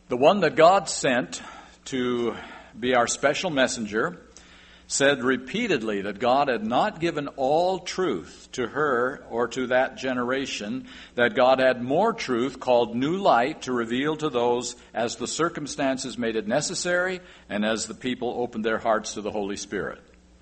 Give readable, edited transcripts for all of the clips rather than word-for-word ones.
The one that God sent to be our special messenger said repeatedly that God had not given all truth to her or to that generation, that God had more truth called new light to reveal to those as the circumstances made it necessary and as the people opened their hearts to the Holy Spirit.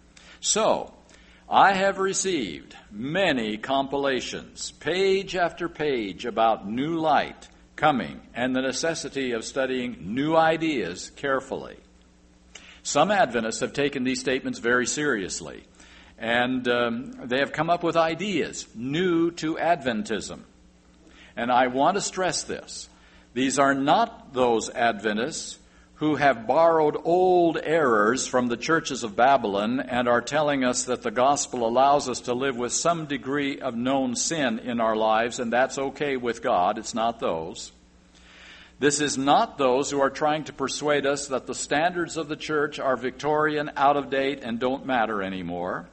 So, I have received many compilations, page after page, about new light coming and the necessity of studying new ideas carefully. Some Adventists have taken these statements very seriously, and they have come up with ideas new to Adventism. And I want to stress this. These are not those Adventists who have borrowed old errors from the churches of Babylon and are telling us that the gospel allows us to live with some degree of known sin in our lives, and that's okay with God. It's not those. This is not those who are trying to persuade us that the standards of the church are Victorian, out of date, and don't matter anymore.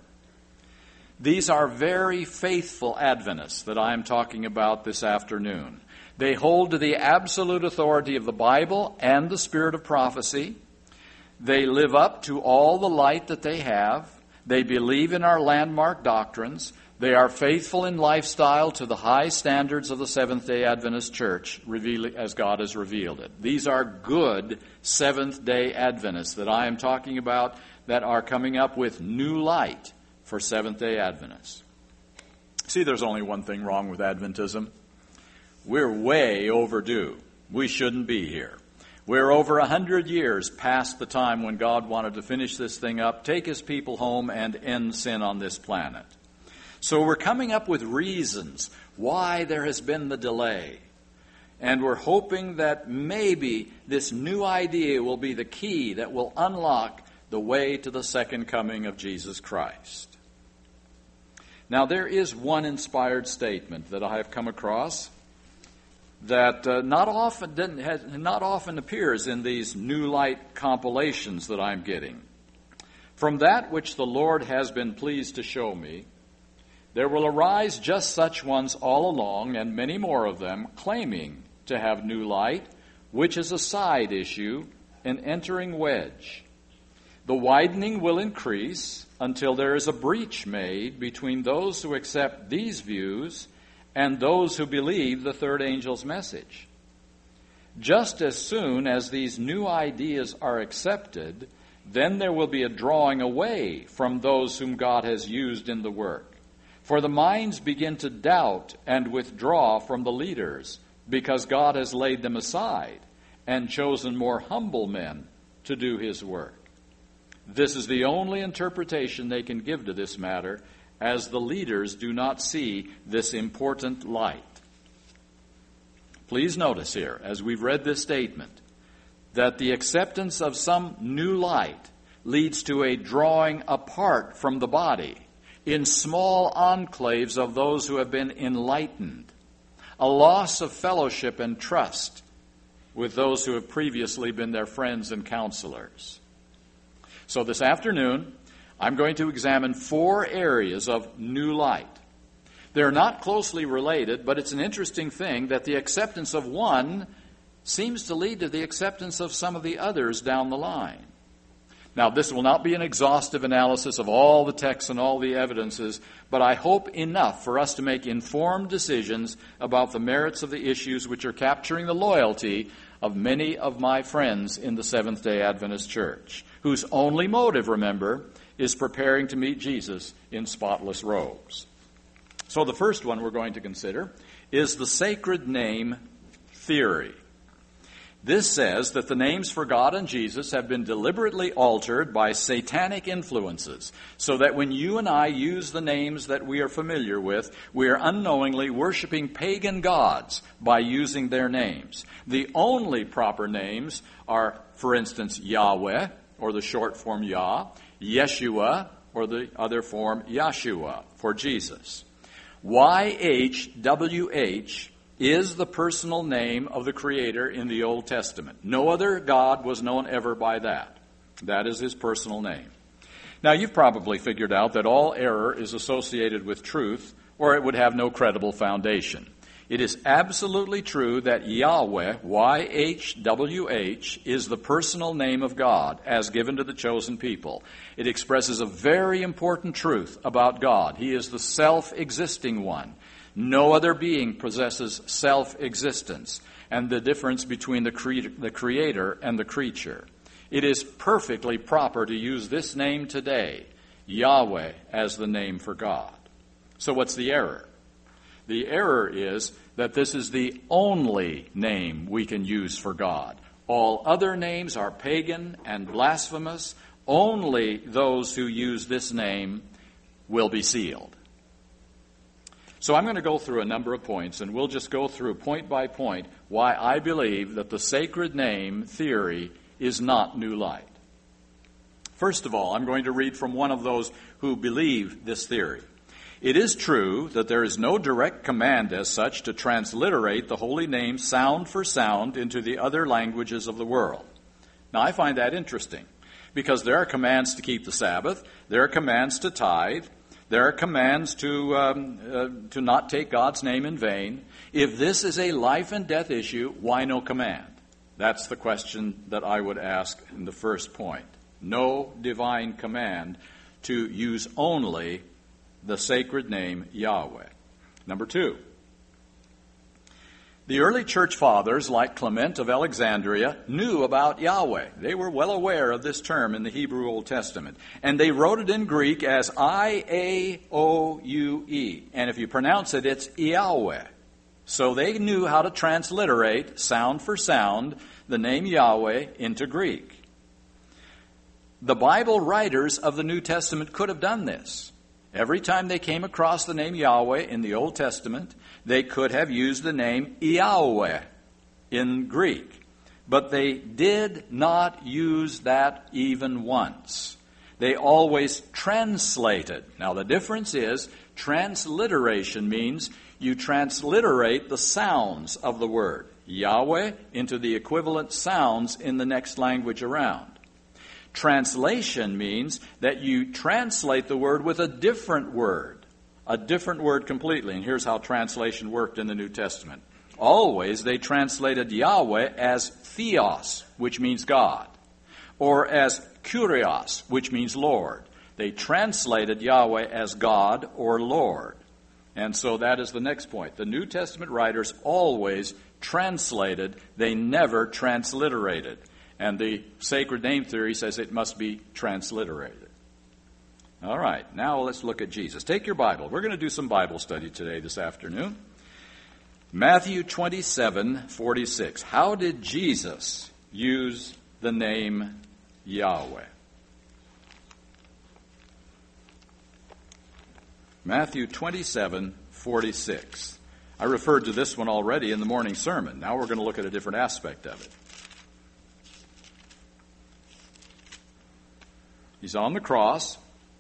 These are very faithful Adventists that I am talking about this afternoon. They hold to the absolute authority of the Bible and the spirit of prophecy. They live up to all the light that they have. They believe in our landmark doctrines. They are faithful in lifestyle to the high standards of the Seventh-day Adventist Church, as God has revealed it. These are good Seventh-day Adventists that I am talking about that are coming up with new light for Seventh-day Adventists. See, there's only one thing wrong with Adventism. We're way overdue. We shouldn't be here. We're over 100 years past the time when God wanted to finish this thing up, take His people home, and end sin on this planet. So we're coming up with reasons why there has been the delay. And we're hoping that maybe this new idea will be the key that will unlock the way to the second coming of Jesus Christ. Now, there is one inspired statement that I have come across that not often appears in these New Light compilations that I'm getting. From that which the Lord has been pleased to show me, there will arise just such ones all along, and many more of them, claiming to have new light, which is a side issue, an entering wedge. The widening will increase until there is a breach made between those who accept these views and those who believe the third angel's message. Just as soon as these new ideas are accepted, then there will be a drawing away from those whom God has used in the work. For the minds begin to doubt and withdraw from the leaders because God has laid them aside and chosen more humble men to do His work. This is the only interpretation they can give to this matter, as the leaders do not see this important light. Please notice here, as we've read this statement, that the acceptance of some new light leads to a drawing apart from the body in small enclaves of those who have been enlightened, a loss of fellowship and trust with those who have previously been their friends and counselors. So this afternoon, I'm going to examine 4 areas of new light. They're not closely related, but it's an interesting thing that the acceptance of one seems to lead to the acceptance of some of the others down the line. Now, this will not be an exhaustive analysis of all the texts and all the evidences, but I hope enough for us to make informed decisions about the merits of the issues which are capturing the loyalty of many of my friends in the Seventh-day Adventist Church, whose only motive, remember, is preparing to meet Jesus in spotless robes. So the first one we're going to consider is the sacred name theory. This says that the names for God and Jesus have been deliberately altered by satanic influences, so that when you and I use the names that we are familiar with, we are unknowingly worshiping pagan gods by using their names. The only proper names are, for instance, Yahweh, or the short form Yah, Yeshua, or the other form Yahshua, for Jesus. YHWH is the personal name of the Creator in the Old Testament. No other God was known ever by that. That is His personal name. Now, you've probably figured out that all error is associated with truth, or it would have no credible foundation. It is absolutely true that Yahweh, YHWH, is the personal name of God as given to the chosen people. It expresses a very important truth about God. He is the self-existing one. No other being possesses self-existence, and the difference between the Creator and the creature. It is perfectly proper to use this name today, Yahweh, as the name for God. So what's the error? The error is that this is the only name we can use for God. All other names are pagan and blasphemous. Only those who use this name will be sealed. So I'm going to go through a number of points, and we'll just go through point by point why I believe that the sacred name theory is not new light. First of all, I'm going to read from one of those who believe this theory. It is true that there is no direct command as such to transliterate the holy name sound for sound into the other languages of the world. Now, I find that interesting because there are commands to keep the Sabbath, there are commands to tithe, there are commands to not take God's name in vain. If this is a life and death issue, why no command? That's the question that I would ask in the first point. No divine command to use only the sacred name Yahweh. Number two, the early church fathers, like Clement of Alexandria, knew about Yahweh. They were well aware of this term in the Hebrew Old Testament. And they wrote it in Greek as Iaoue. And if you pronounce it, it's Yahweh. So they knew how to transliterate, sound for sound, the name Yahweh into Greek. The Bible writers of the New Testament could have done this. Every time they came across the name Yahweh in the Old Testament, they could have used the name Yahweh in Greek. But they did not use that even once. They always translated. Now the difference is, transliteration means you transliterate the sounds of the word Yahweh into the equivalent sounds in the next language around. Translation means that you translate the word with a different word completely. And here's how translation worked in the New Testament. Always they translated Yahweh as Theos, which means God, or as Kurios, which means Lord. They translated Yahweh as God or Lord. And so that is the next point. The New Testament writers always translated, they never transliterated. And the sacred name theory says it must be transliterated. All right, now let's look at Jesus. Take your Bible. We're going to do some Bible study today, this afternoon. Matthew 27:46. How did Jesus use the name Yahweh? Matthew 27:46. I referred to this one already in the morning sermon. Now we're going to look at a different aspect of it. He's on the cross.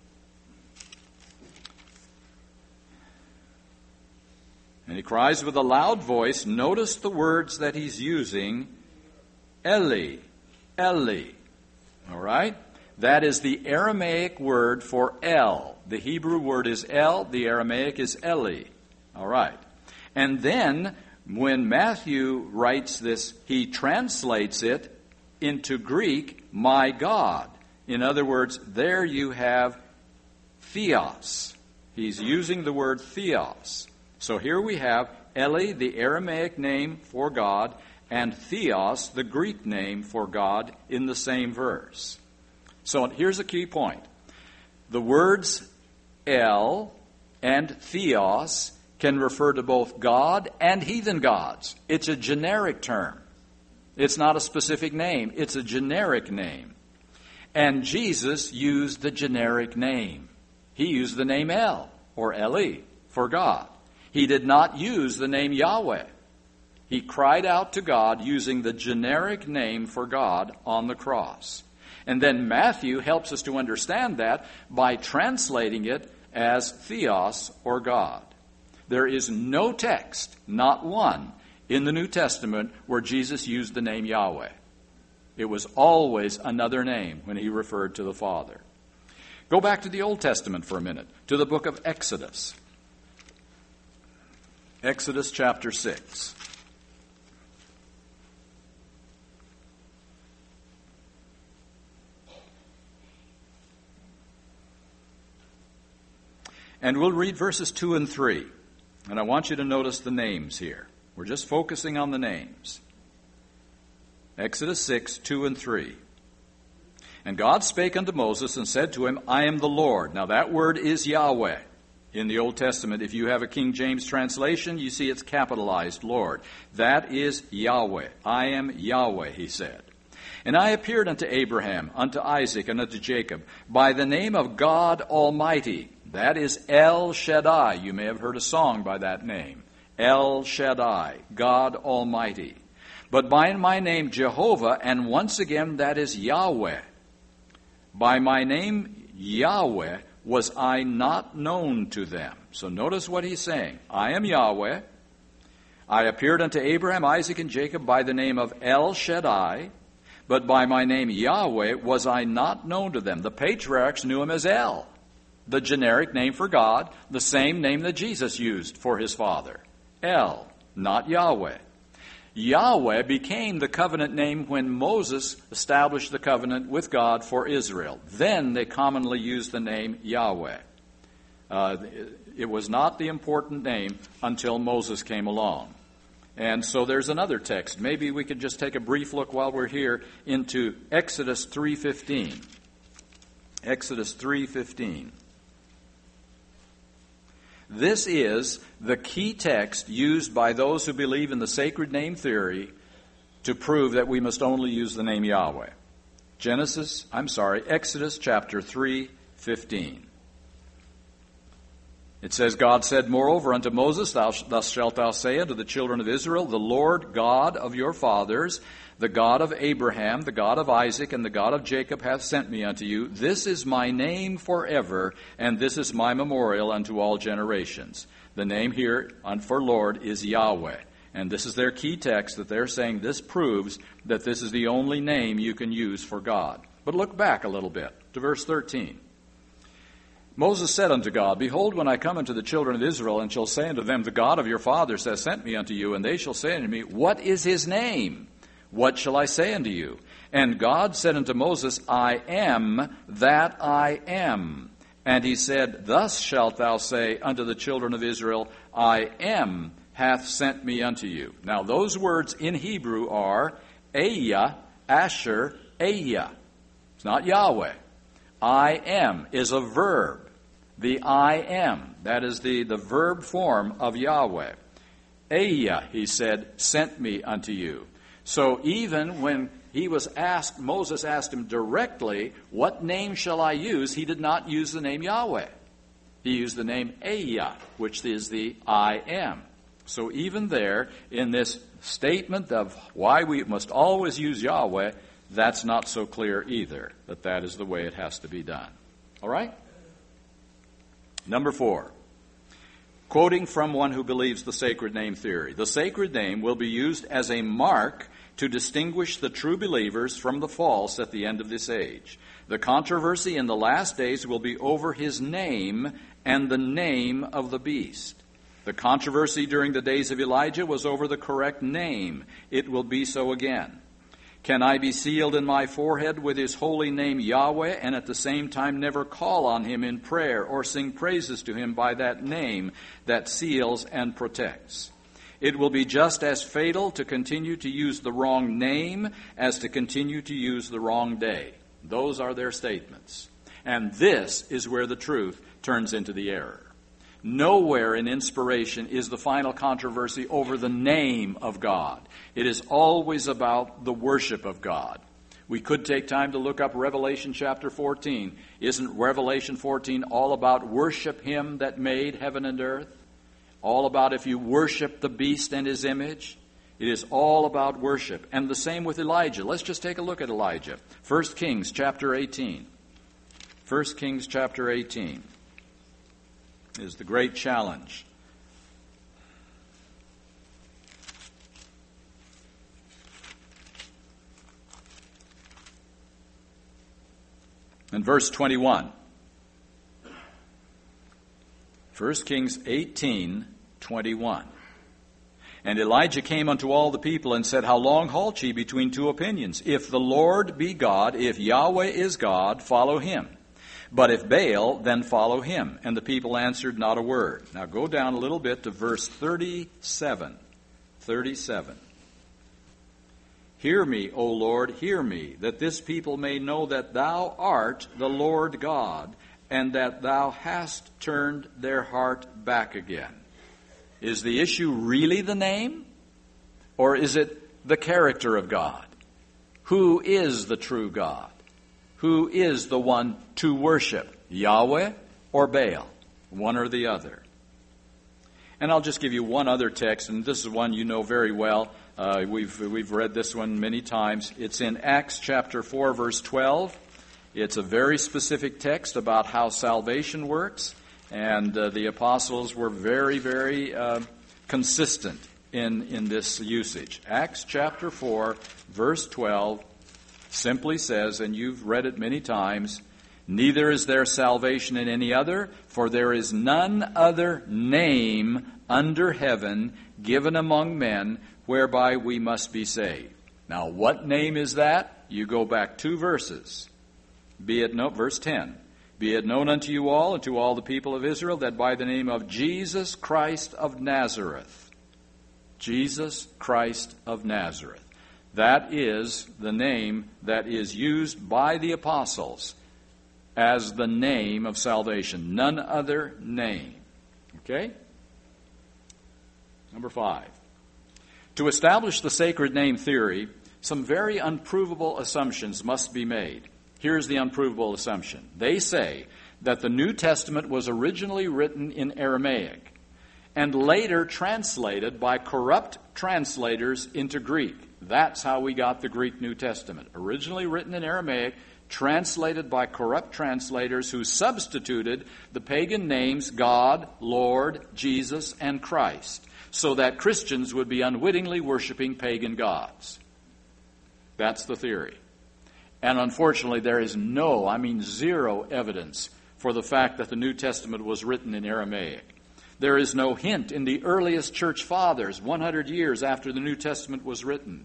And he cries with a loud voice. Notice the words that he's using. Eli, Eli. All right? That is the Aramaic word for El. The Hebrew word is El. The Aramaic is Eli. All right. And then when Matthew writes this, he translates it into Greek, my God. In other words, there you have Theos. He's using the word Theos. So here we have Eli, the Aramaic name for God, and Theos, the Greek name for God, in the same verse. So here's a key point. The words El and Theos can refer to both God and heathen gods. It's a generic term. It's not a specific name. It's a generic name. And Jesus used the generic name. He used the name El, or Eli, for God. He did not use the name Yahweh. He cried out to God using the generic name for God on the cross. And then Matthew helps us to understand that by translating it as Theos, or God. There is no text, not one, in the New Testament where Jesus used the name Yahweh. It was always another name when he referred to the Father. Go back to the Old Testament for a minute, to the book of Exodus. Exodus chapter 6. And we'll read verses 2 and 3. And I want you to notice the names here. We're just focusing on the names. Exodus 6, 2 and 3. And God spake unto Moses and said to him, I am the Lord. Now that word is Yahweh in the Old Testament. If you have a King James translation, you see it's capitalized, Lord. That is Yahweh. I am Yahweh, he said. And I appeared unto Abraham, unto Isaac, and unto Jacob, by the name of God Almighty. That is El Shaddai. You may have heard a song by that name. El Shaddai, God Almighty. But by my name Jehovah, and once again that is Yahweh. By my name Yahweh was I not known to them. So notice what he's saying. I am Yahweh. I appeared unto Abraham, Isaac, and Jacob by the name of El Shaddai. But by my name Yahweh was I not known to them. The patriarchs knew him as El, the generic name for God, the same name that Jesus used for his Father. El, not Yahweh. Yahweh became the covenant name when Moses established the covenant with God for Israel. Then they commonly used the name Yahweh. It was not the important name until Moses came along. And so there's another text. Maybe we could just take a brief look while we're here into Exodus 3:15. Exodus 3:15. This is the key text used by those who believe in the sacred name theory to prove that we must only use the name Yahweh. Exodus chapter 3:15. It says, God said, moreover, unto Moses, thus shalt thou say unto the children of Israel, the Lord God of your fathers, the God of Abraham, the God of Isaac, and the God of Jacob hath sent me unto you. This is my name forever, and this is my memorial unto all generations. The name here for Lord is Yahweh. And this is their key text that they're saying this proves that this is the only name you can use for God. But look back a little bit to verse 13. Moses said unto God, behold, when I come unto the children of Israel, and shall say unto them, the God of your fathers hath sent me unto you, and they shall say unto me, what is his name? What shall I say unto you? And God said unto Moses, I am that I am. And he said, thus shalt thou say unto the children of Israel, I am hath sent me unto you. Now those words in Hebrew are Ehyah, Asher, Ehyah. It's not Yahweh. I am is a verb. The I am, that is the verb form of Yahweh. Ehyah, he said, sent me unto you. So even when he was asked, Moses asked him directly, what name shall I use? He did not use the name Yahweh. He used the name Ehyah, which is the I am. So even there, in this statement of why we must always use Yahweh, that's not so clear either, that is the way it has to be done. All right? Number 4. Quoting from one who believes the sacred name theory. The sacred name will be used as a mark to distinguish the true believers from the false at the end of this age. The controversy in the last days will be over his name and the name of the beast. The controversy during the days of Elijah was over the correct name. It will be so again. Can I be sealed in my forehead with his holy name Yahweh, and at the same time never call on him in prayer or sing praises to him by that name that seals and protects? It will be just as fatal to continue to use the wrong name as to continue to use the wrong day. Those are their statements. And this is where the truth turns into the error. Nowhere in inspiration is the final controversy over the name of God. It is always about the worship of God. We could take time to look up Revelation chapter 14. Isn't Revelation 14 all about worship him that made heaven and earth? All about if you worship the beast and his image? It is all about worship. And the same with Elijah. Let's just take a look at Elijah. 1 Kings chapter 18. 1 Kings chapter 18. Is the great challenge. In verse 21. 1 Kings 18:21. And Elijah came unto all the people and said, How long halt ye between two opinions? If the Lord be God, if Yahweh is God, follow him. But if Baal, then follow him. And the people answered not a word. Now go down a little bit to verse 37. 37. Hear me, O Lord, hear me, that this people may know that thou art the Lord God, and that thou hast turned their heart back again. Is the issue really the name? Or is it the character of God? Who is the true God? Who is the one to worship? Yahweh or Baal? One or the other. And I'll just give you one other text, and this is one you know very well. We've read this one many times. It's in Acts chapter 4, verse 12. It's a very specific text about how salvation works. And the apostles were very, very consistent in this usage. Acts chapter 4, verse 12, simply says, and you've read it many times, Neither is there salvation in any other, for there is none other name under heaven given among men whereby we must be saved. Now, what name is that? You go back 2 verses. Verse 10. Be it known unto you all and to all the people of Israel that by the name of Jesus Christ of Nazareth, Jesus Christ of Nazareth, that is the name that is used by the apostles as the name of salvation. None other name. Okay? Number 5. To establish the sacred name theory, some very unprovable assumptions must be made. Here's the unprovable assumption. They say that the New Testament was originally written in Aramaic and later translated by corrupt translators into Greek. That's how we got the Greek New Testament. Originally written in Aramaic, translated by corrupt translators who substituted the pagan names God, Lord, Jesus, and Christ, so that Christians would be unwittingly worshiping pagan gods. That's the theory. And unfortunately, there is zero evidence for the fact that the New Testament was written in Aramaic. There is no hint in the earliest church fathers, 100 years after the New Testament was written.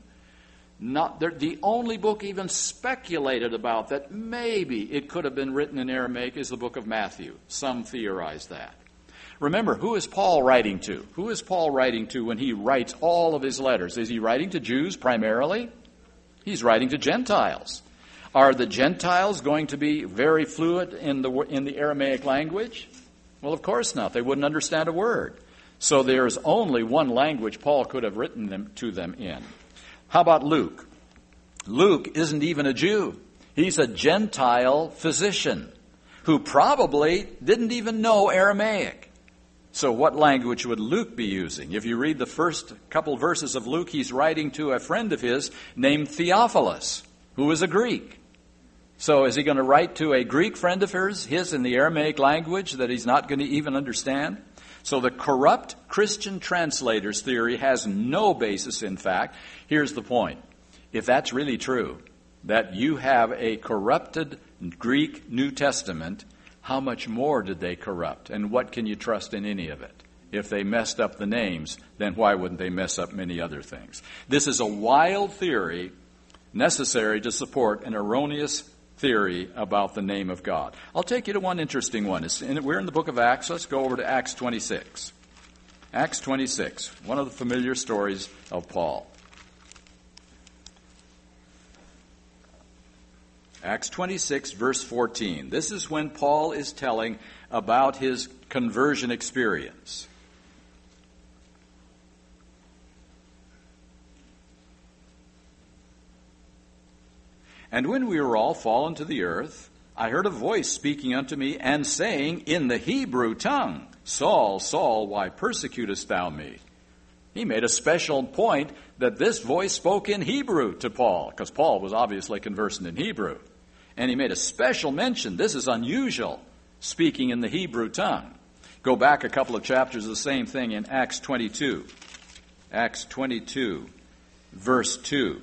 The only book even speculated about that maybe it could have been written in Aramaic is the book of Matthew. Some theorize that. Remember, who is Paul writing to? Who is Paul writing to when he writes all of his letters? Is he writing to Jews primarily? He's writing to Gentiles. Are the Gentiles going to be very fluent in the Aramaic language? Well, of course not. They wouldn't understand a word. So there's only one language Paul could have written them to them in. How about Luke? Luke isn't even a Jew. He's a Gentile physician who probably didn't even know Aramaic. So what language would Luke be using? If you read the first couple verses of Luke, he's writing to a friend of his named Theophilus, who is a Greek. So is he going to write to a Greek friend of his in the Aramaic language that he's not going to even understand? So the corrupt Christian translators theory has no basis in fact. Here's the point. If that's really true, that you have a corrupted Greek New Testament, how much more did they corrupt? And what can you trust in any of it? If they messed up the names, then why wouldn't they mess up many other things? This is a wild theory necessary to support an erroneous theory about the name of God. I'll take you to one interesting one. We're in the book of Acts. Let's go over to Acts 26. Acts 26, one of the familiar stories of Paul. Acts 26, verse 14. This is when Paul is telling about his conversion experience. And when we were all fallen to the earth, I heard a voice speaking unto me and saying in the Hebrew tongue, Saul, Saul, why persecutest thou me? He made a special point that this voice spoke in Hebrew to Paul, because Paul was obviously conversant in Hebrew. And he made a special mention, this is unusual, speaking in the Hebrew tongue. Go back a couple of chapters, the same thing in Acts 22. Acts 22, verse 2.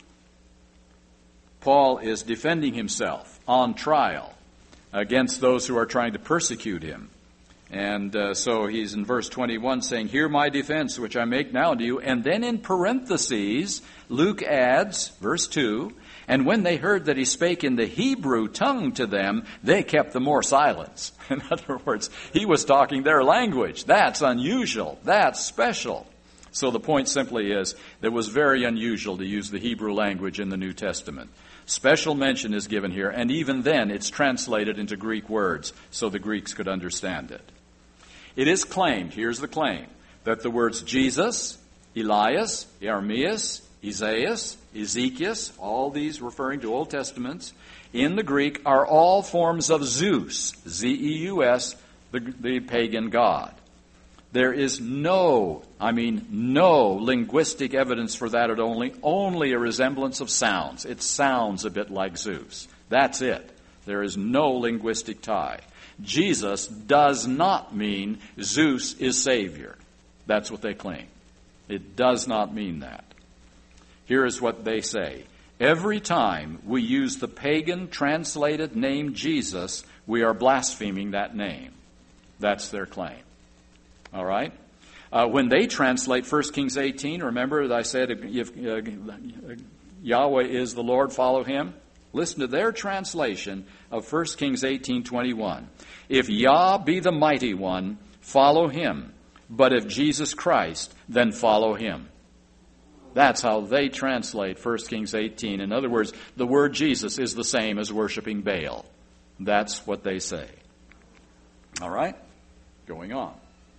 Paul is defending himself on trial against those who are trying to persecute him. And so he's in verse 21 saying, "Hear my defense, which I make now to you." And then in parentheses, Luke adds, verse 2, "And when they heard that he spake in the Hebrew tongue to them, they kept the more silence." In other words, he was talking their language. That's unusual. That's special. So the point simply is that it was very unusual to use the Hebrew language in the New Testament. Special mention is given here, and even then it's translated into Greek words so the Greeks could understand it. It is claimed, here's the claim, that the words Jesus, Elias, Jeremias, Isaias, Ezekiel, all these referring to Old Testaments, in the Greek are all forms of Zeus, Z-E-U-S, the pagan god. There is no linguistic evidence for that at only a resemblance of sounds. It sounds a bit like Zeus. That's it. There is no linguistic tie. Jesus does not mean Zeus is Savior. That's what they claim. It does not mean that. Here is what they say. Every time we use the pagan translated name Jesus, we are blaspheming that name. That's their claim. All right? When they translate 1 Kings 18, remember that I said if Yahweh is the Lord, follow him? Listen to their translation of 1 Kings 18:21. If Yah be the mighty one, follow him. But if Jesus Christ, then follow him. That's how they translate 1 Kings 18. In other words, the word Jesus is the same as worshiping Baal. That's what they say. All right? Going on.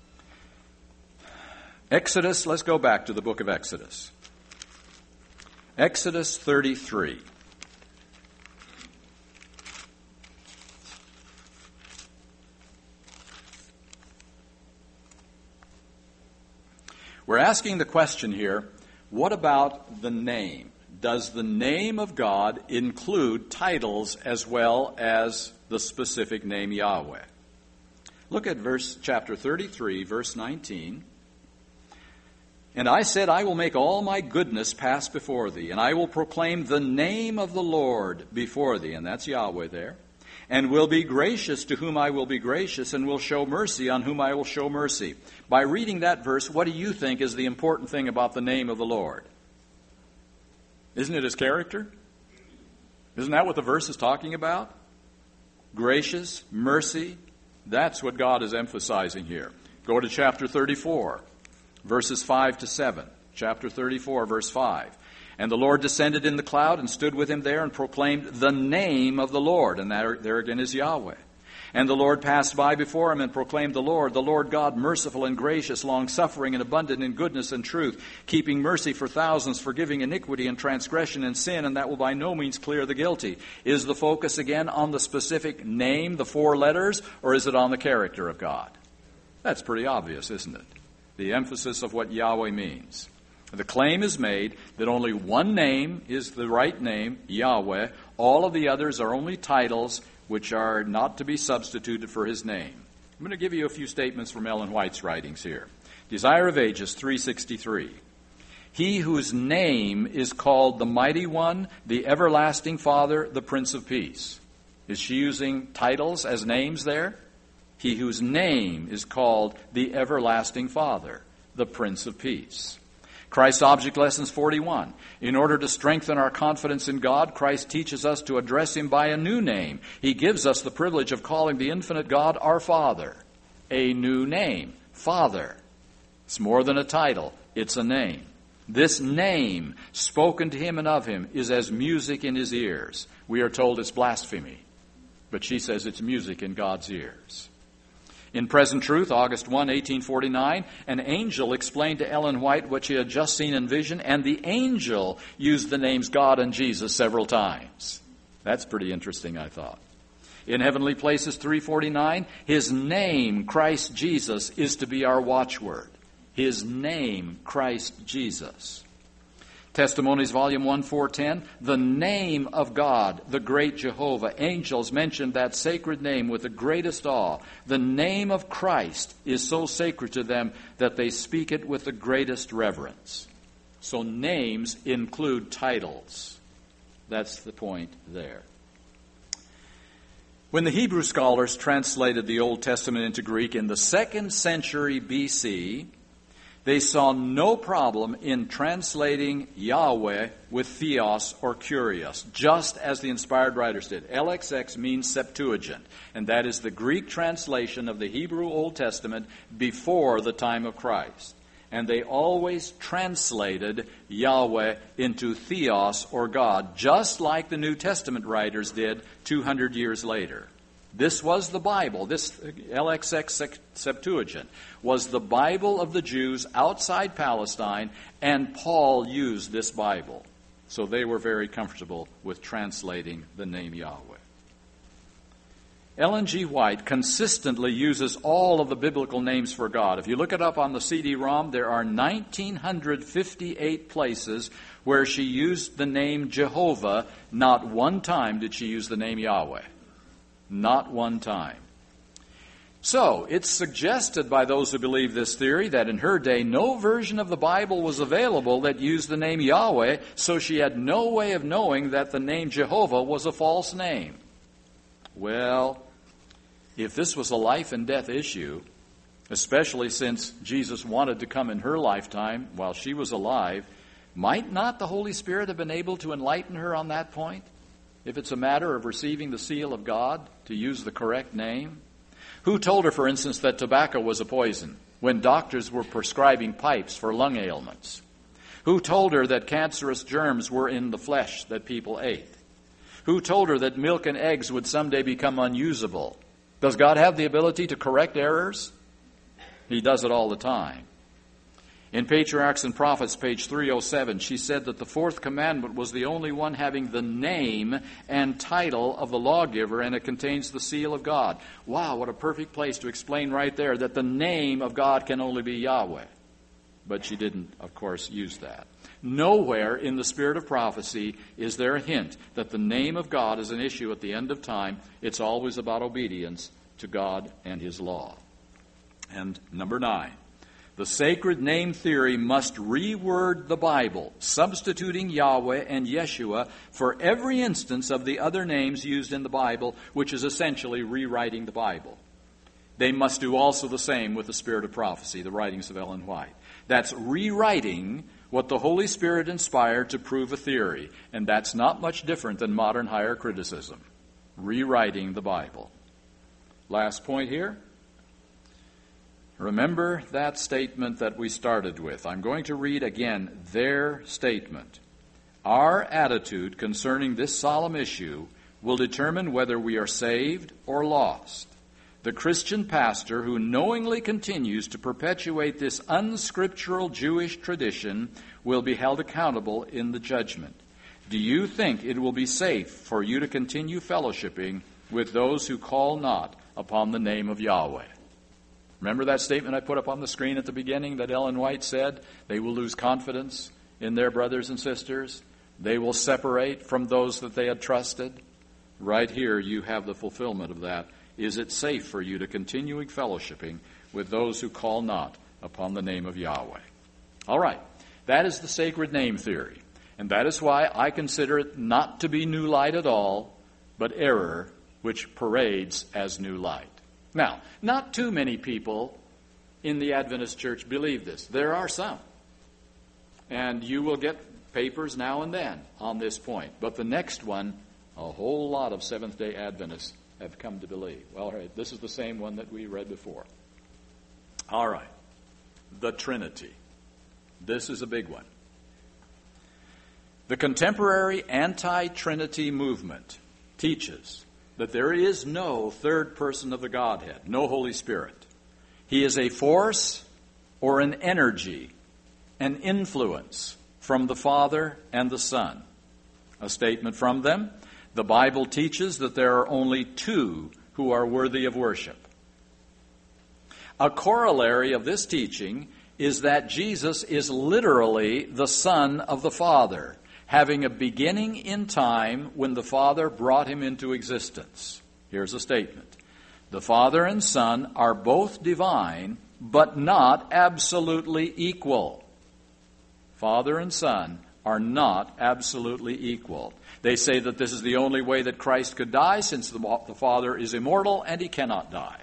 Exodus, let's go back to the book of Exodus. Exodus 33. We're asking the question here, what about the name? Does the name of God include titles as well as the specific name Yahweh? Look at chapter 33, verse 19. "And I said, I will make all my goodness pass before thee, and I will proclaim the name of the Lord before thee," and that's Yahweh there, "and will be gracious to whom I will be gracious, and will show mercy on whom I will show mercy." By reading that verse, what do you think is the important thing about the name of the Lord? Isn't it his character? Isn't that what the verse is talking about? Gracious, mercy, that's what God is emphasizing here. Go to chapter 34, verses 5 to 7. Chapter 34, verse 5. "And the Lord descended in the cloud and stood with him there and proclaimed the name of the Lord." And there again is Yahweh. "And the Lord passed by before him and proclaimed the Lord God, merciful and gracious, long-suffering and abundant in goodness and truth, keeping mercy for thousands, forgiving iniquity and transgression and sin, and that will by no means clear the guilty." Is the focus again on the specific name, the 4 letters, or is it on the character of God? That's pretty obvious, isn't it? The emphasis of what Yahweh means. The claim is made that only one name is the right name, Yahweh. All of the others are only titles which are not to be substituted for his name. I'm going to give you a few statements from Ellen White's writings here. Desire of Ages 363. "He whose name is called the Mighty One, the Everlasting Father, the Prince of Peace." Is she using titles as names there? He whose name is called the Everlasting Father, the Prince of Peace. Christ Object Lessons 41. In order to strengthen our confidence in God, Christ teaches us to address him by a new name. He gives us the privilege of calling the infinite God our Father. A new name, Father. It's more than a title, it's a name. This name, spoken to him and of him, is as music in his ears. We are told it's blasphemy, but she says it's music in God's ears. In Present Truth, August 1, 1849, an angel explained to Ellen White what she had just seen in vision, and the angel used the names God and Jesus several times. That's pretty interesting, I thought. In Heavenly Places 349, his name, Christ Jesus, is to be our watchword. His name, Christ Jesus. Testimonies, Volume 1, 410, the name of God, the great Jehovah. Angels mentioned that sacred name with the greatest awe. The name of Christ is so sacred to them that they speak it with the greatest reverence. So names include titles. That's the point there. When the Hebrew scholars translated the Old Testament into Greek in the 2nd century BC, they saw no problem in translating Yahweh with Theos or Kurios, just as the inspired writers did. LXX means Septuagint, and that is the Greek translation of the Hebrew Old Testament before the time of Christ. And they always translated Yahweh into Theos or God, just like the New Testament writers did 200 years later. This was the Bible. This LXX Septuagint was the Bible of the Jews outside Palestine, and Paul used this Bible. So they were very comfortable with translating the name Yahweh. Ellen G. White consistently uses all of the biblical names for God. If you look it up on the CD-ROM, there are 1,958 places where she used the name Jehovah. Not one time did she use the name Yahweh. Not one time. So, it's suggested by those who believe this theory that in her day no version of the Bible was available that used the name Yahweh, so she had no way of knowing that the name Jehovah was a false name. Well, if this was a life and death issue, especially since Jesus wanted to come in her lifetime while she was alive, might not the Holy Spirit have been able to enlighten her on that point? If it's a matter of receiving the seal of God, to use the correct name? Who told her, for instance, that tobacco was a poison when doctors were prescribing pipes for lung ailments? Who told her that cancerous germs were in the flesh that people ate? Who told her that milk and eggs would someday become unusable? Does God have the ability to correct errors? He does it all the time. In Patriarchs and Prophets, page 307, she said that the fourth commandment was the only one having the name and title of the lawgiver, and it contains the seal of God. Wow, what a perfect place to explain right there that the name of God can only be Yahweh. But she didn't, of course, use that. Nowhere in the spirit of prophecy is there a hint that the name of God is an issue at the end of time. It's always about obedience to God and His law. And number 9, the sacred name theory must reword the Bible, substituting Yahweh and Yeshua for every instance of the other names used in the Bible, which is essentially rewriting the Bible. They must do also the same with the spirit of prophecy, the writings of Ellen White. That's rewriting what the Holy Spirit inspired to prove a theory, and that's not much different than modern higher criticism. Rewriting the Bible. Last point here. Remember that statement that we started with. I'm going to read again their statement. Our attitude concerning this solemn issue will determine whether we are saved or lost. The Christian pastor who knowingly continues to perpetuate this unscriptural Jewish tradition will be held accountable in the judgment. Do you think it will be safe for you to continue fellowshipping with those who call not upon the name of Yahweh? Remember that statement I put up on the screen at the beginning that Ellen White said? They will lose confidence in their brothers and sisters. They will separate from those that they had trusted. Right here you have the fulfillment of that. Is it safe for you to continue fellowshipping with those who call not upon the name of Yahweh? All right. That is the sacred name theory. And that is why I consider it not to be new light at all, but error which parades as new light. Now, not too many people in the Adventist church believe this. There are some. And you will get papers now and then on this point. But the next one, a whole lot of Seventh-day Adventists have come to believe. Well, all right, this is the same one that we read before. All right, the Trinity. This is a big one. The contemporary anti-Trinity movement teaches that there is no third person of the Godhead, no Holy Spirit. He is a force or an energy, an influence from the Father and the Son. A statement from them. The Bible teaches that there are only two who are worthy of worship. A corollary of this teaching is that Jesus is literally the Son of the Father, having a beginning in time when the Father brought him into existence. Here's a statement. The Father and Son are both divine, but not absolutely equal. Father and Son are not absolutely equal. They say that this is the only way that Christ could die, since the Father is immortal and he cannot die.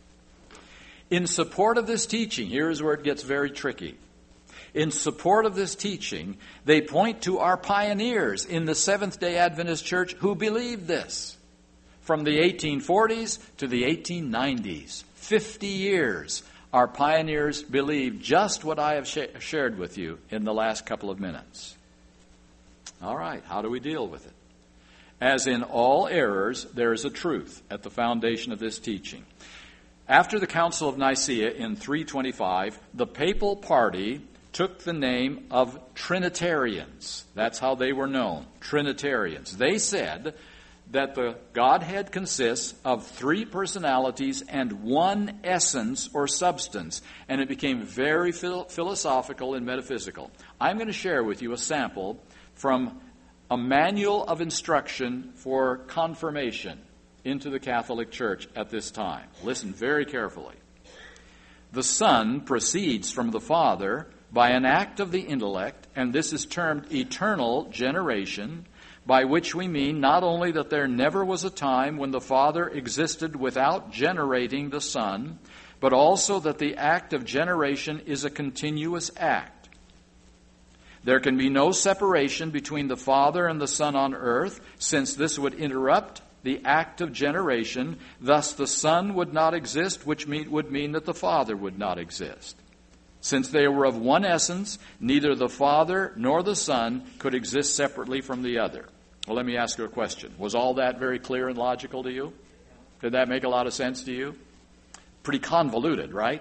In support of this teaching, here's where it gets very tricky. In support of this teaching, they point to our pioneers in the Seventh-day Adventist Church who believed this. From the 1840s to the 1890s, 50 years, our pioneers believed just what I have shared with you in the last couple of minutes. All right, how do we deal with it? As in all errors, there is a truth at the foundation of this teaching. After the Council of Nicaea in 325, the papal party took the name of Trinitarians. That's how they were known, Trinitarians. They said that the Godhead consists of three personalities and one essence or substance, and it became very philosophical and metaphysical. I'm going to share with you a sample from a manual of instruction for confirmation into the Catholic Church at this time. Listen very carefully. The Son proceeds from the Father by an act of the intellect, and this is termed eternal generation, by which we mean not only that there never was a time when the Father existed without generating the Son, but also that the act of generation is a continuous act. There can be no separation between the Father and the Son on earth, since this would interrupt the act of generation. Thus the Son would not exist, which would mean that the Father would not exist. Since they were of one essence, neither the Father nor the Son could exist separately from the other. Well, let me ask you a question. Was all that very clear and logical to you? Did that make a lot of sense to you? Pretty convoluted, right?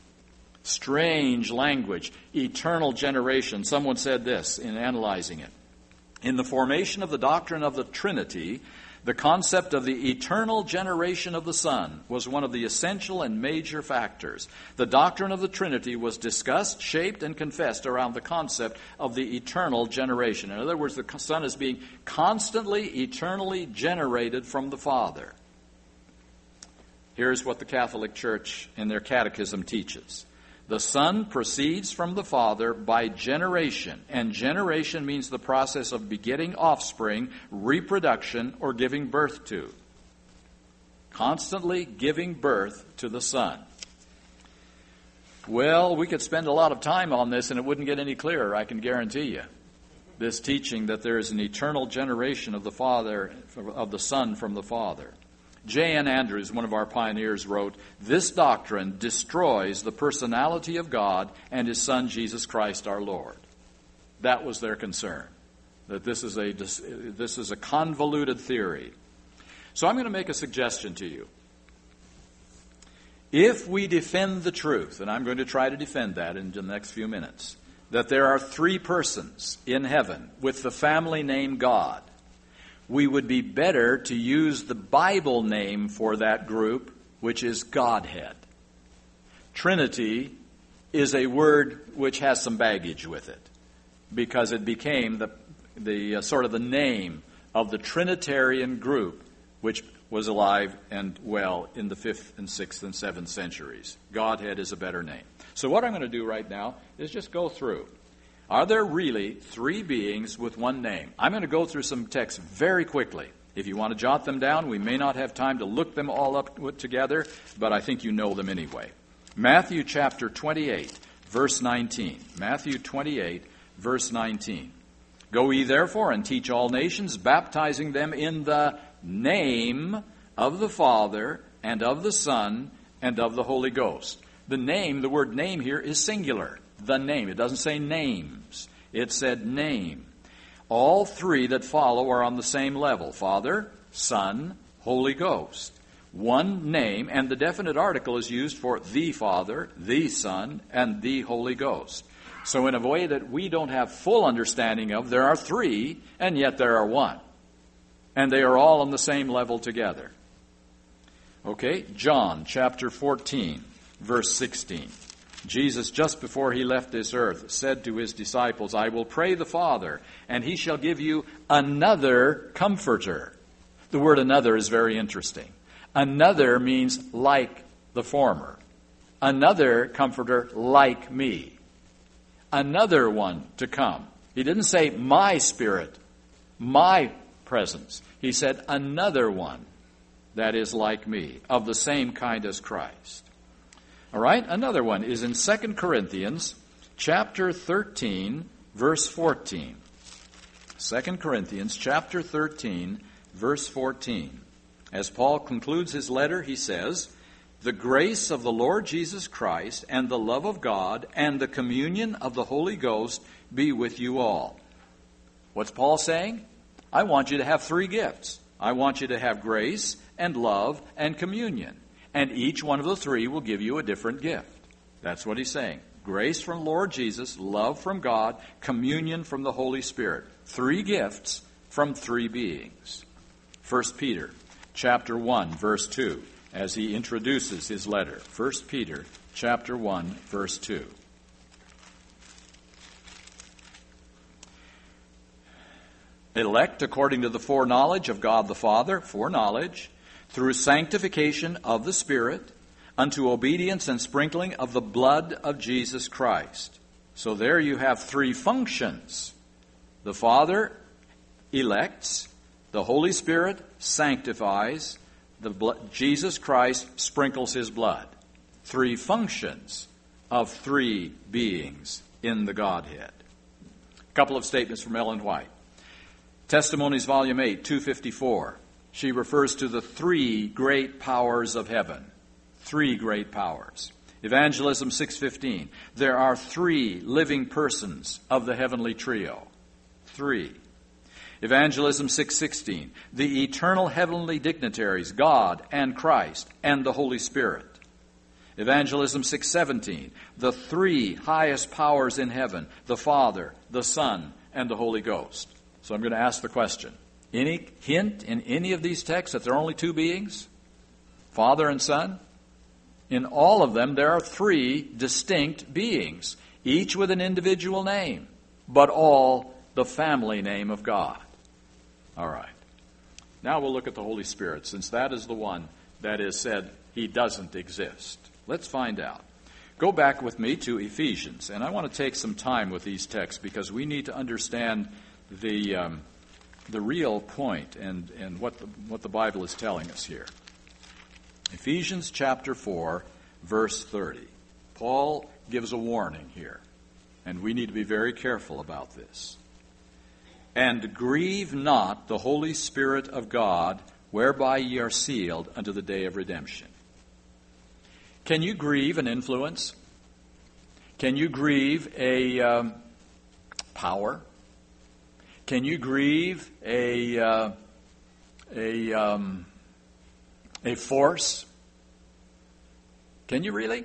Strange language. Eternal generation. Someone said this in analyzing it. In the formation of the doctrine of the Trinity, the concept of the eternal generation of the Son was one of the essential and major factors. The doctrine of the Trinity was discussed, shaped, and confessed around the concept of the eternal generation. In other words, the Son is being constantly, eternally generated from the Father. Here's what the Catholic Church in their catechism teaches. The Son proceeds from the Father by generation, and generation means the process of begetting offspring, reproduction, or giving birth to. Constantly giving birth to the Son. Well, we could spend a lot of time on this and it wouldn't get any clearer, I can guarantee you. This teaching that there is an eternal generation of the Father, of the Son from the Father. J.N. Andrews, one of our pioneers, wrote, "This doctrine destroys the personality of God and His Son, Jesus Christ our Lord." That was their concern, that this is a convoluted theory. So I'm going to make a suggestion to you. If we defend the truth, and I'm going to try to defend that in the next few minutes, that there are three persons in heaven with the family name God, we would be better to use the Bible name for that group, which is Godhead. Trinity is a word which has some baggage with it, because it became the sort of the name of the Trinitarian group, which was alive and well in the 5th and 6th and 7th centuries. Godhead is a better name. So what I'm going to do right now is just go through. Are there really three beings with one name? I'm going to go through some texts very quickly. If you want to jot them down, we may not have time to look them all up together, but I think you know them anyway. Matthew chapter 28, verse 19. Matthew 28, verse 19. Go ye therefore and teach all nations, baptizing them in the name of the Father and of the Son and of the Holy Ghost. The name, the word name here is singular. The name. It doesn't say names. It said name. All three that follow are on the same level. Father, Son, Holy Ghost. One name, and the definite article is used for the Father, the Son, and the Holy Ghost. So in a way that we don't have full understanding of, there are three, and yet there are one. And they are all on the same level together. Okay, John chapter 14, verse 16. Jesus, just before he left this earth, said to his disciples, I will pray the Father, and he shall give you another comforter. The word another is very interesting. Another means like the former. Another comforter like me. Another one to come. He didn't say my Spirit, my presence. He said another one that is like me, of the same kind as Christ. All right, another one is in 2 Corinthians chapter 13, verse 14. 2 Corinthians chapter 13, verse 14. As Paul concludes his letter, he says, "The grace of the Lord Jesus Christ and the love of God and the communion of the Holy Ghost be with you all." What's Paul saying? I want you to have three gifts. I want you to have grace and love and communion. And each one of the three will give you a different gift. That's what he's saying. Grace from Lord Jesus, love from God, communion from the Holy Spirit. Three gifts from three beings. 1 Peter chapter 1, verse 2, as he introduces his letter. 1 Peter chapter 1, verse 2. Elect according to the foreknowledge of God the Father, foreknowledge, through sanctification of the Spirit, unto obedience and sprinkling of the blood of Jesus Christ. So there you have three functions. The Father elects, the Holy Spirit sanctifies, Jesus Christ sprinkles his blood. Three functions of three beings in the Godhead. A couple of statements from Ellen White. Testimonies, Volume 8, 254. She refers to the three great powers of heaven. Three great powers. Evangelism 6:15. There are three living persons of the heavenly trio. Three. Evangelism 6:16. The eternal heavenly dignitaries, God and Christ and the Holy Spirit. Evangelism 6:17. The three highest powers in heaven, the Father, the Son, and the Holy Ghost. So I'm going to ask the question. Any hint in any of these texts that there are only two beings? Father and Son? In all of them, there are three distinct beings, each with an individual name, but all the family name of God. All right. Now we'll look at the Holy Spirit, since that is the one that is said he doesn't exist. Let's find out. Go back with me to Ephesians, and I want to take some time with these texts because we need to understand the real point and what the Bible is telling us here. Ephesians chapter 4, verse 30. Paul gives a warning here, and we need to be very careful about this. And grieve not the Holy Spirit of God, whereby ye are sealed unto the day of redemption. Can you grieve an influence? Can you grieve a power? Can you grieve a force? Can you really?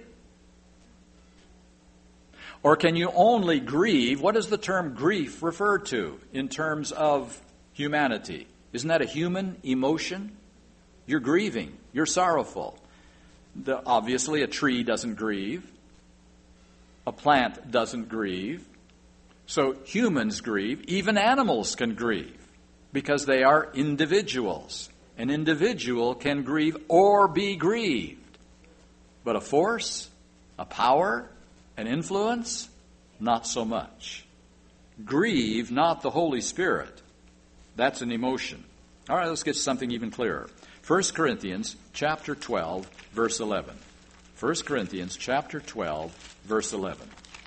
Or can you only grieve? What does the term grief refer to in terms of humanity? Isn't that a human emotion? You're grieving. You're sorrowful. Obviously, a tree doesn't grieve. A plant doesn't grieve. So humans grieve. Even animals can grieve because they are individuals. An individual can grieve or be grieved. But a force, a power, an influence, not so much. Grieve not the Holy Spirit. That's an emotion. All right, let's get something even clearer. 1 Corinthians chapter 12, verse 11. 1 Corinthians chapter 12, verse 11.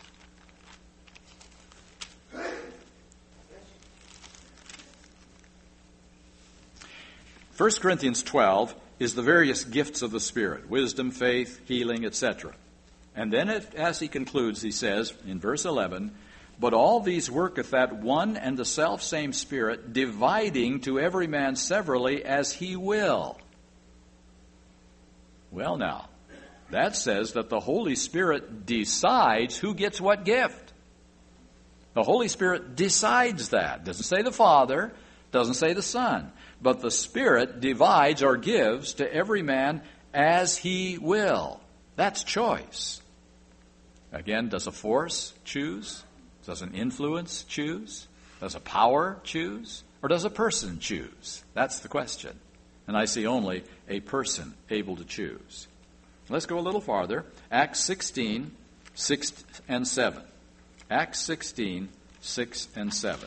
1 Corinthians 12 is the various gifts of the Spirit, wisdom, faith, healing, etc. And then as he concludes, he says in verse 11, but all these worketh that one and the selfsame Spirit, dividing to every man severally as he will. Well now, that says that the Holy Spirit decides who gets what gift. The Holy Spirit decides that. Doesn't say the Father, doesn't say the Son. But the Spirit divides or gives to every man as he will. That's choice. Again, does a force choose? Does an influence choose? Does a power choose? Or does a person choose? That's the question. And I see only a person able to choose. Let's go a little farther. Acts 16, 6 and 7. Acts 16, 6 and 7.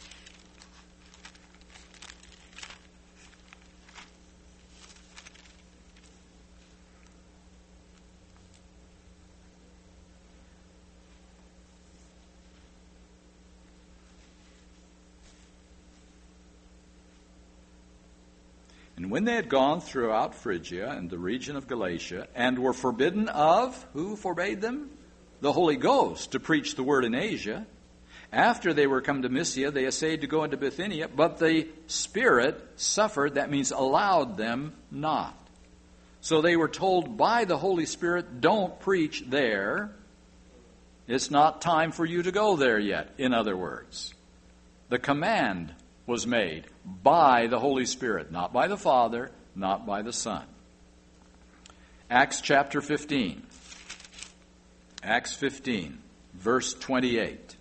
And when they had gone throughout Phrygia and the region of Galatia, and were forbidden of, who forbade them? The Holy Ghost, to preach the word in Asia. After they were come to Mysia, they essayed to go into Bithynia, but the Spirit suffered, that means allowed them not. So they were told by the Holy Spirit, don't preach there. It's not time for you to go there yet, in other words. The command was made by the Holy Spirit, not by the Father, not by the Son. Acts chapter 15. Acts 15, verse 28.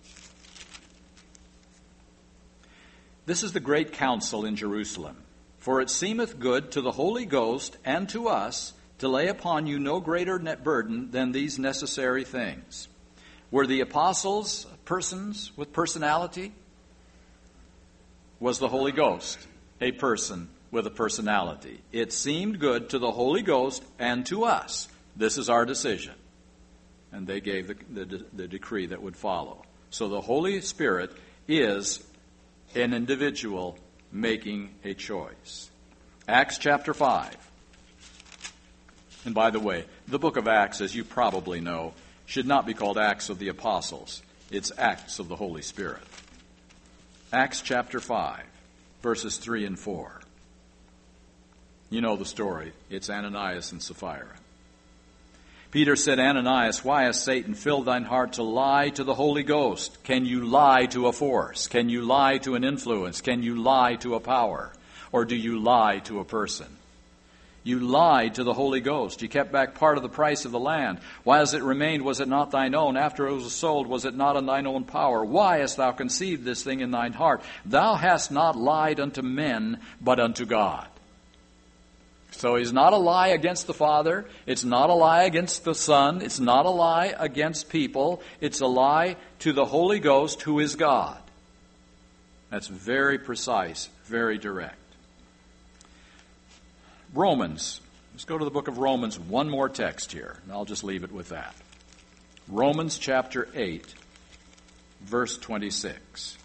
This is the great council in Jerusalem. For it seemeth good to the Holy Ghost and to us to lay upon you no greater burden than these necessary things. Were the apostles persons with personality? Was the Holy Ghost a person with a personality? It seemed good to the Holy Ghost and to us. This is our decision. And they gave the decree that would follow. So the Holy Spirit is an individual making a choice. Acts chapter 5. And by the way, the book of Acts, as you probably know, should not be called Acts of the Apostles. It's Acts of the Holy Spirit. Acts chapter 5, verses 3 and 4. You know the story. It's Ananias and Sapphira. Peter said, Ananias, why has Satan filled thine heart to lie to the Holy Ghost? Can you lie to a force? Can you lie to an influence? Can you lie to a power? Or do you lie to a person? You lied to the Holy Ghost. You kept back part of the price of the land. Why as it remained, was it not thine own? After it was sold, was it not in thine own power? Why hast thou conceived this thing in thine heart? Thou hast not lied unto men, but unto God. So it's not a lie against the Father. It's not a lie against the Son. It's not a lie against people. It's a lie to the Holy Ghost, who is God. That's very precise, very direct. Romans. Let's go to the book of Romans. One more text here, and I'll just leave it with that. Romans chapter 8, verse 26.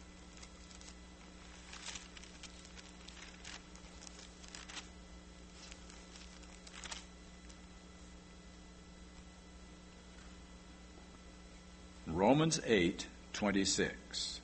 Romans 8:26.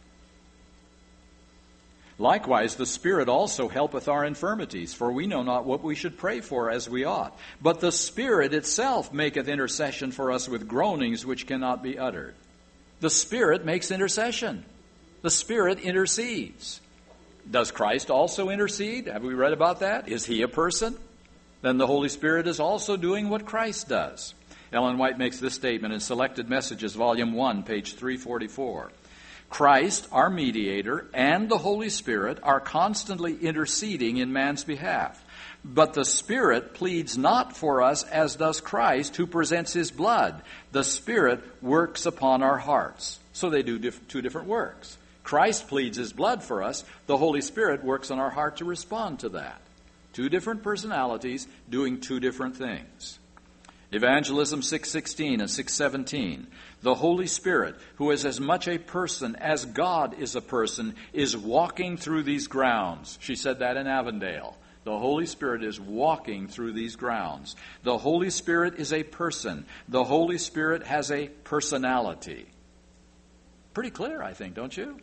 Likewise, the Spirit also helpeth our infirmities, for we know not what we should pray for as we ought. But the Spirit itself maketh intercession for us with groanings which cannot be uttered. The Spirit makes intercession. The Spirit intercedes. Does Christ also intercede? Have we read about that? Is he a person? Then the Holy Spirit is also doing what Christ does. Ellen White makes this statement in Selected Messages, Volume 1, page 344. Christ, our mediator, and the Holy Spirit are constantly interceding in man's behalf. But the Spirit pleads not for us as does Christ, who presents his blood. The Spirit works upon our hearts. So they do two different works. Christ pleads his blood for us. The Holy Spirit works on our heart to respond to that. Two different personalities doing two different things. Evangelism 6:16 and 6:17. The Holy Spirit, who is as much a person as God is a person, is walking through these grounds. She said that in Avondale. The Holy Spirit is walking through these grounds. The Holy Spirit is a person. The Holy Spirit has a personality. Pretty clear, I think, don't you?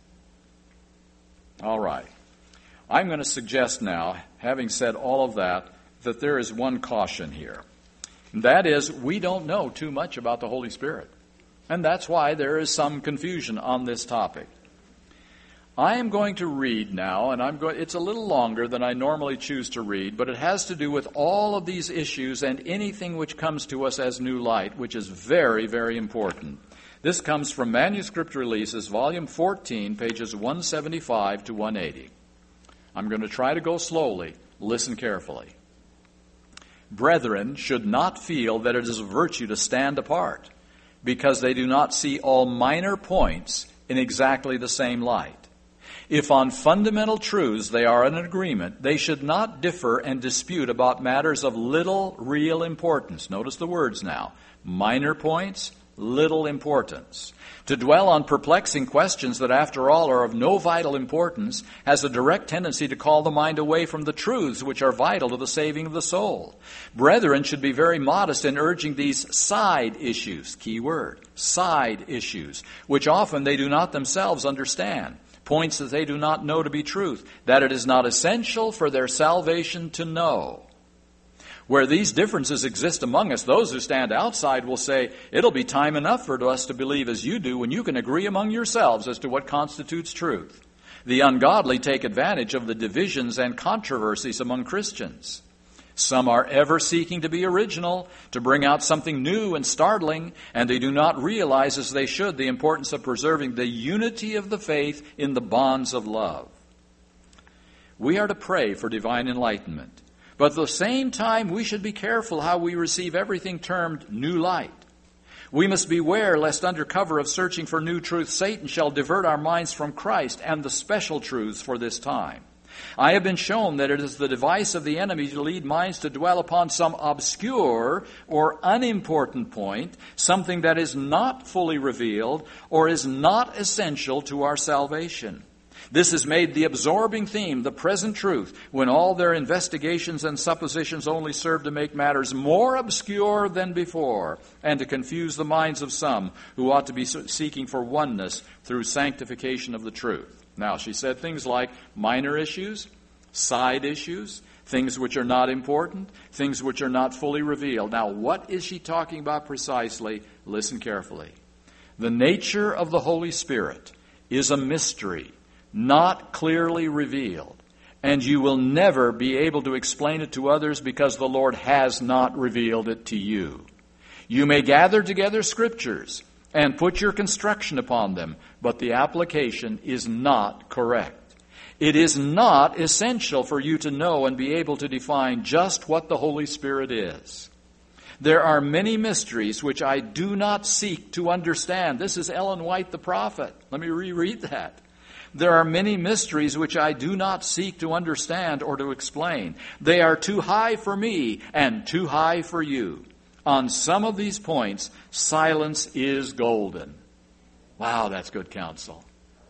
All right. I'm going to suggest now, having said all of that there is one caution here. And that is, we don't know too much about the Holy Spirit. And that's why there is some confusion on this topic. I am going to read now, and it's a little longer than I normally choose to read, but it has to do with all of these issues and anything which comes to us as new light, which is very, very important. This comes from Manuscript Releases, Volume 14, pages 175 to 180. I'm going to try to go slowly. Listen carefully. Brethren should not feel that it is a virtue to stand apart. because they do not see all minor points in exactly the same light. If on fundamental truths they are in agreement, they should not differ and dispute about matters of little real importance. Notice the words now. Minor points, little importance. To dwell on perplexing questions that, after all, are of no vital importance has a direct tendency to call the mind away from the truths which are vital to the saving of the soul. Brethren should be very modest in urging these side issues, key word, side issues, which often they do not themselves understand, points that they do not know to be truth, that it is not essential for their salvation to know. Where these differences exist among us, those who stand outside will say, it'll be time enough for us to believe as you do when you can agree among yourselves as to what constitutes truth. The ungodly take advantage of the divisions and controversies among Christians. Some are ever seeking to be original, to bring out something new and startling, and they do not realize as they should the importance of preserving the unity of the faith in the bonds of love. We are to pray for divine enlightenment. But at the same time, we should be careful how we receive everything termed new light. We must beware lest under cover of searching for new truth, Satan shall divert our minds from Christ and the special truths for this time. I have been shown that it is the device of the enemy to lead minds to dwell upon some obscure or unimportant point, something that is not fully revealed or is not essential to our salvation. This has made the absorbing theme the present truth, when all their investigations and suppositions only serve to make matters more obscure than before, and to confuse the minds of some who ought to be seeking for oneness through sanctification of the truth. Now, she said things like minor issues, side issues, things which are not important, things which are not fully revealed. Now, what is she talking about precisely? Listen carefully. The nature of the Holy Spirit is a mystery, not clearly revealed, and you will never be able to explain it to others because the Lord has not revealed it to you. You may gather together scriptures and put your construction upon them, but the application is not correct. It is not essential for you to know and be able to define just what the Holy Spirit is. There are many mysteries which I do not seek to understand. This is Ellen White the prophet. Let me reread that. There are many mysteries which I do not seek to understand or to explain. They are too high for me and too high for you. On some of these points, silence is golden. Wow, that's good counsel.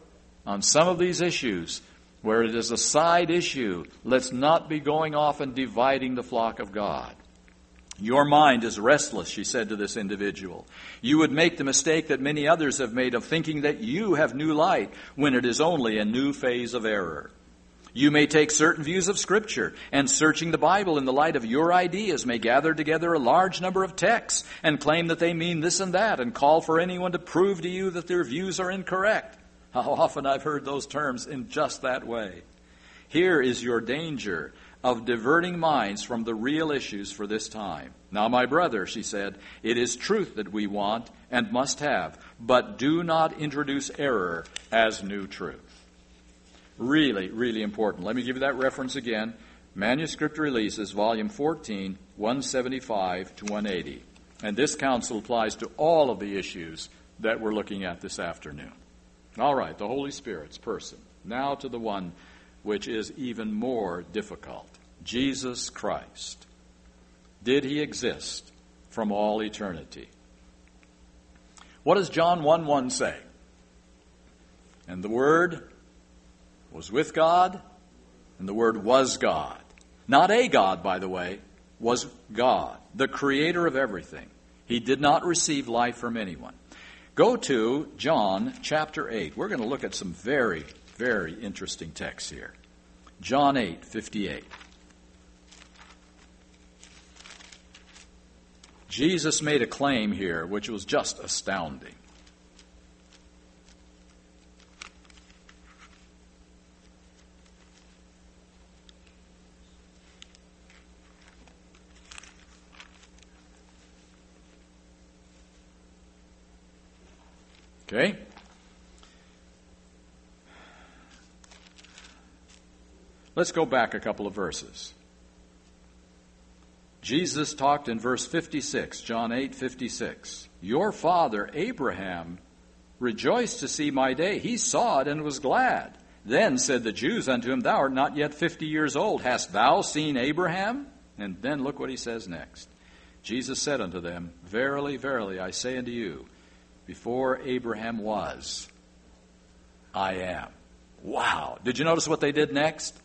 On some of these issues, where it is a side issue, let's not be going off and dividing the flock of God. Your mind is restless, she said to this individual. You would make the mistake that many others have made of thinking that you have new light when it is only a new phase of error. You may take certain views of Scripture, and searching the Bible in the light of your ideas may gather together a large number of texts and claim that they mean this and that and call for anyone to prove to you that their views are incorrect. How often I've heard those terms in just that way. Here is your danger of diverting minds from the real issues for this time. Now, my brother, she said, it is truth that we want and must have, but do not introduce error as new truth. Really, really important. Let me give you that reference again. Manuscript Releases, Volume 14, 175 to 180. And this counsel applies to all of the issues that we're looking at this afternoon. All right, the Holy Spirit's person. Now to the one which is even more difficult. Jesus Christ. Did he exist from all eternity? What does John 1:1 say? And the Word was with God, and the Word was God. Not a God, by the way, was God, the creator of everything. He did not receive life from anyone. Go to John chapter 8. We're going to look at some very, very interesting texts here. John 8:58. Jesus made a claim here which was just astounding. Okay? Let's go back a couple of verses. Jesus talked in verse 56, John 8:56. Your father Abraham rejoiced to see my day. He saw it and was glad. Then said the Jews unto him, Thou art not yet 50 years old. Hast thou seen Abraham? And then look what he says next. Jesus said unto them, Verily, verily, I say unto you, before Abraham was, I am. Wow. Did you notice what they did next?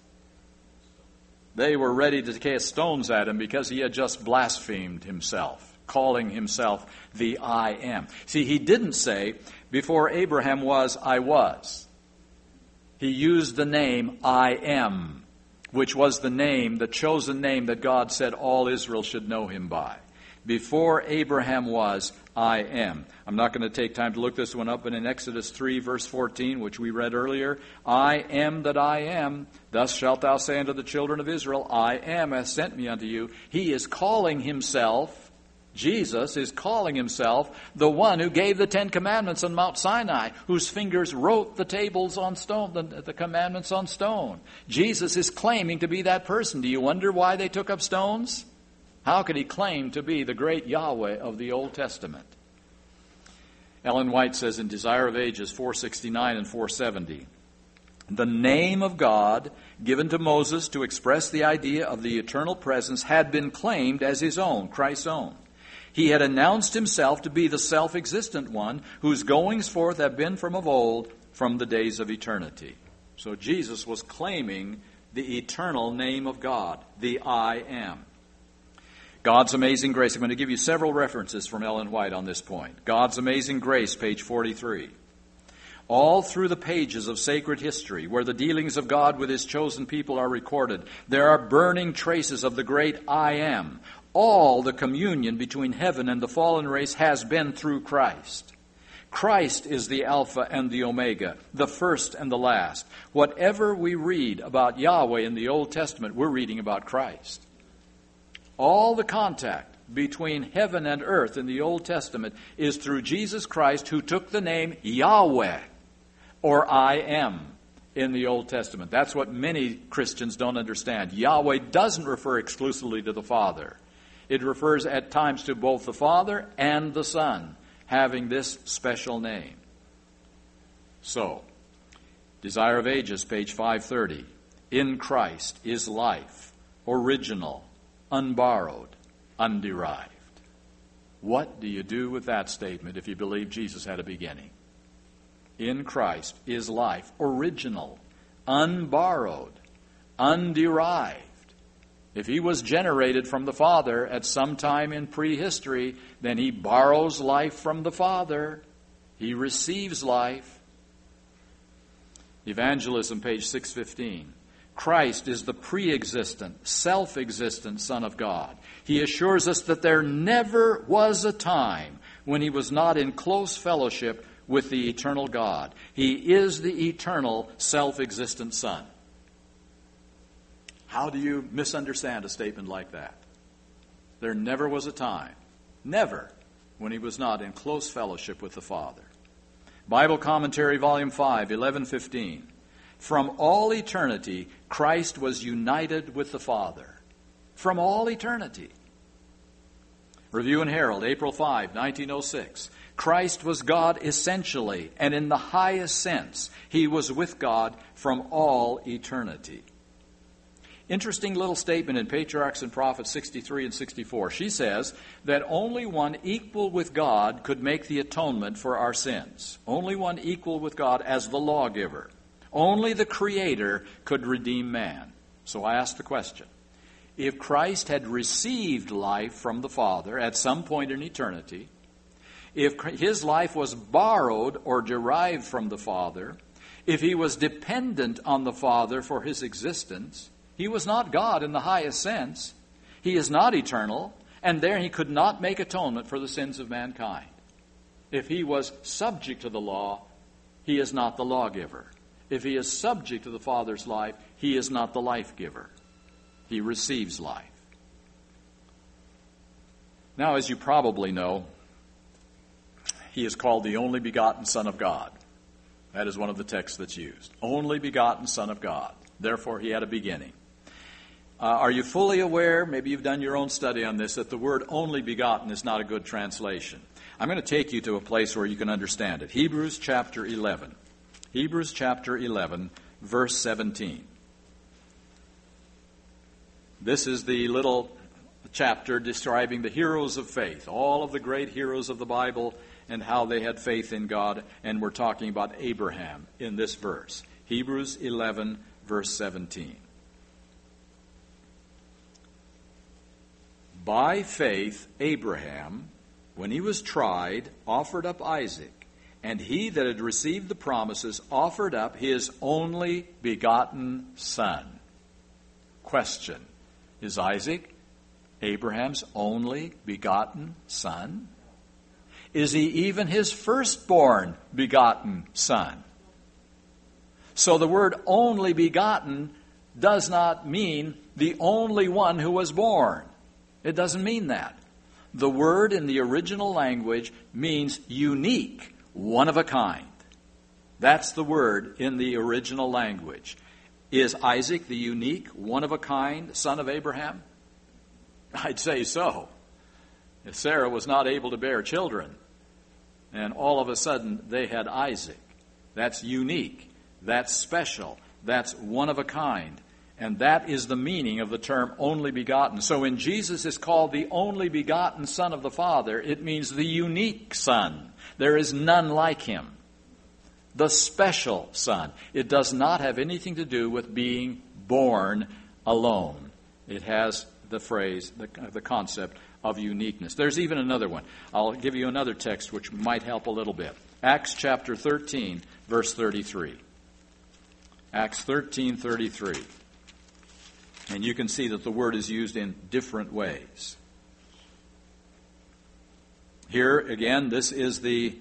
They were ready to cast stones at him because he had just blasphemed himself, calling himself the I am. See, he didn't say, before Abraham was, I was. He used the name I am, which was the name, the chosen name that God said all Israel should know him by. Before Abraham was, I am. I'm not going to take time to look this one up, but in Exodus 3, verse 14, which we read earlier, I am that I am. Thus shalt thou say unto the children of Israel, I am hath sent me unto you. He is calling himself, Jesus is calling himself the one who gave the 10 Commandments on Mount Sinai, whose fingers wrote the tables on stone, the commandments on stone. Jesus is claiming to be that person. Do you wonder why they took up stones? How could he claim to be the great Yahweh of the Old Testament? Ellen White says in Desire of Ages 469 and 470, the name of God given to Moses to express the idea of the eternal presence had been claimed as his own, Christ's own. He had announced himself to be the self-existent one whose goings forth have been from of old, from the days of eternity. So Jesus was claiming the eternal name of God, the I am. God's Amazing Grace. I'm going to give you several references from Ellen White on this point. God's Amazing Grace, page 43. All through the pages of sacred history, where the dealings of God with his chosen people are recorded, there are burning traces of the great I am. All the communion between heaven and the fallen race has been through Christ. Christ is the Alpha and the Omega, the first and the last. Whatever we read about Yahweh in the Old Testament, we're reading about Christ. All the contact between heaven and earth in the Old Testament is through Jesus Christ, who took the name Yahweh, or I am, in the Old Testament. That's what many Christians don't understand. Yahweh doesn't refer exclusively to the Father. It refers at times to both the Father and the Son, having this special name. So, Desire of Ages, page 530. In Christ is life, original, unborrowed, underived. What do you do with that statement if you believe Jesus had a beginning? In Christ is life, original, unborrowed, underived. If he was generated from the Father at some time in prehistory, then he borrows life from the Father. He receives life. Evangelism, page 615. Christ is the pre-existent, self-existent Son of God. He assures us that there never was a time when he was not in close fellowship with the eternal God. He is the eternal, self-existent Son. How do you misunderstand a statement like that? There never was a time, never, when he was not in close fellowship with the Father. Bible Commentary, Volume 5, 1115. From all eternity, Christ was united with the Father. From all eternity. Review and Herald, April 5, 1906. Christ was God essentially, and in the highest sense, he was with God from all eternity. Interesting little statement in Patriarchs and Prophets 63 and 64. She says that only one equal with God could make the atonement for our sins. Only one equal with God as the lawgiver. Only the Creator could redeem man. So I ask the question, if Christ had received life from the Father at some point in eternity, if his life was borrowed or derived from the Father, if he was dependent on the Father for his existence, he was not God in the highest sense. He is not eternal, and there he could not make atonement for the sins of mankind. If he was subject to the law, he is not the lawgiver. If he is subject to the Father's life, he is not the life giver. He receives life. Now, as you probably know, he is called the only begotten Son of God. That is one of the texts that's used. Only begotten Son of God. Therefore, he had a beginning. Are you fully aware, maybe you've done your own study on this, that the word only begotten is not a good translation? I'm going to take you to a place where you can understand it. Hebrews chapter 11. Hebrews chapter 11, verse 17. This is the little chapter describing the heroes of faith, all of the great heroes of the Bible and how they had faith in God, and we're talking about Abraham in this verse. Hebrews 11, verse 17. By faith, Abraham, when he was tried, offered up Isaac, and he that had received the promises offered up his only begotten son. Question: is Isaac Abraham's only begotten son? Is he even his firstborn begotten son? So the word only begotten does not mean the only one who was born. It doesn't mean that. The word in the original language means unique, one of a kind. That's the word in the original language. Is Isaac the unique, one of a kind son of Abraham? I'd say so. If Sarah was not able to bear children, and all of a sudden they had Isaac, that's unique, that's special, that's one of a kind. And that is the meaning of the term only begotten. So when Jesus is called the only begotten Son of the Father, it means the unique Son. There is none like him. The special Son. It does not have anything to do with being born alone. It has the phrase, the concept of uniqueness. There's even another one. I'll give you another text which might help a little bit. Acts chapter 13, verse 33. Acts 13:33. And you can see that the word is used in different ways. Here, again, this is the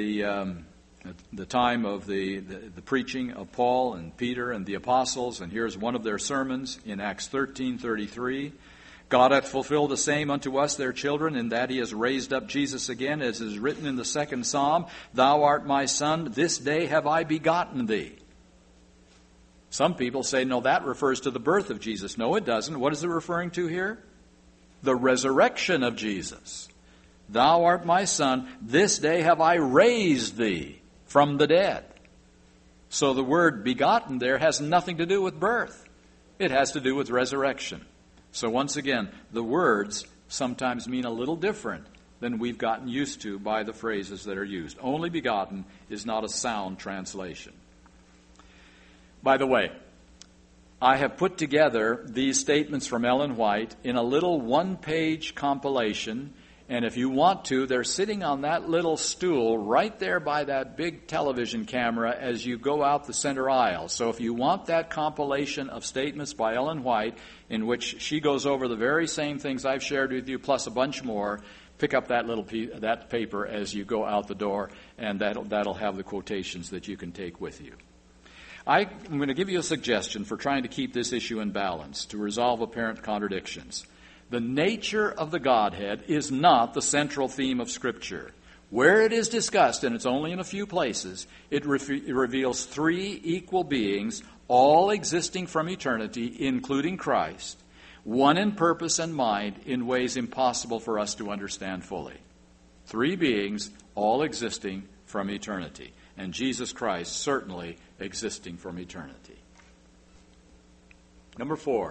time of the preaching of Paul and Peter and the apostles. And here's one of their sermons in Acts 13:33. God hath fulfilled the same unto us, their children, in that he has raised up Jesus again, as is written in the second psalm, Thou art my son, this day have I begotten thee. Some people say, no, that refers to the birth of Jesus. No, it doesn't. What is it referring to here? The resurrection of Jesus. Thou art my son, this day have I raised thee from the dead. So the word begotten there has nothing to do with birth. It has to do with resurrection. So once again, the words sometimes mean a little different than we've gotten used to by the phrases that are used. Only begotten is not a sound translation. By the way, I have put together these statements from Ellen White in a little one-page compilation, and if you want to, they're sitting on that little stool right there by that big television camera as you go out the center aisle. So if you want that compilation of statements by Ellen White, in which she goes over the very same things I've shared with you, plus a bunch more, pick up that paper as you go out the door, and that'll have the quotations that you can take with you. I'm going to give you a suggestion for trying to keep this issue in balance, to resolve apparent contradictions. The nature of the Godhead is not the central theme of Scripture. Where it is discussed, and it's only in a few places, it reveals three equal beings, all existing from eternity, including Christ, one in purpose and mind in ways impossible for us to understand fully. Three beings, all existing from eternity. And Jesus Christ certainly existing from eternity. Number 4.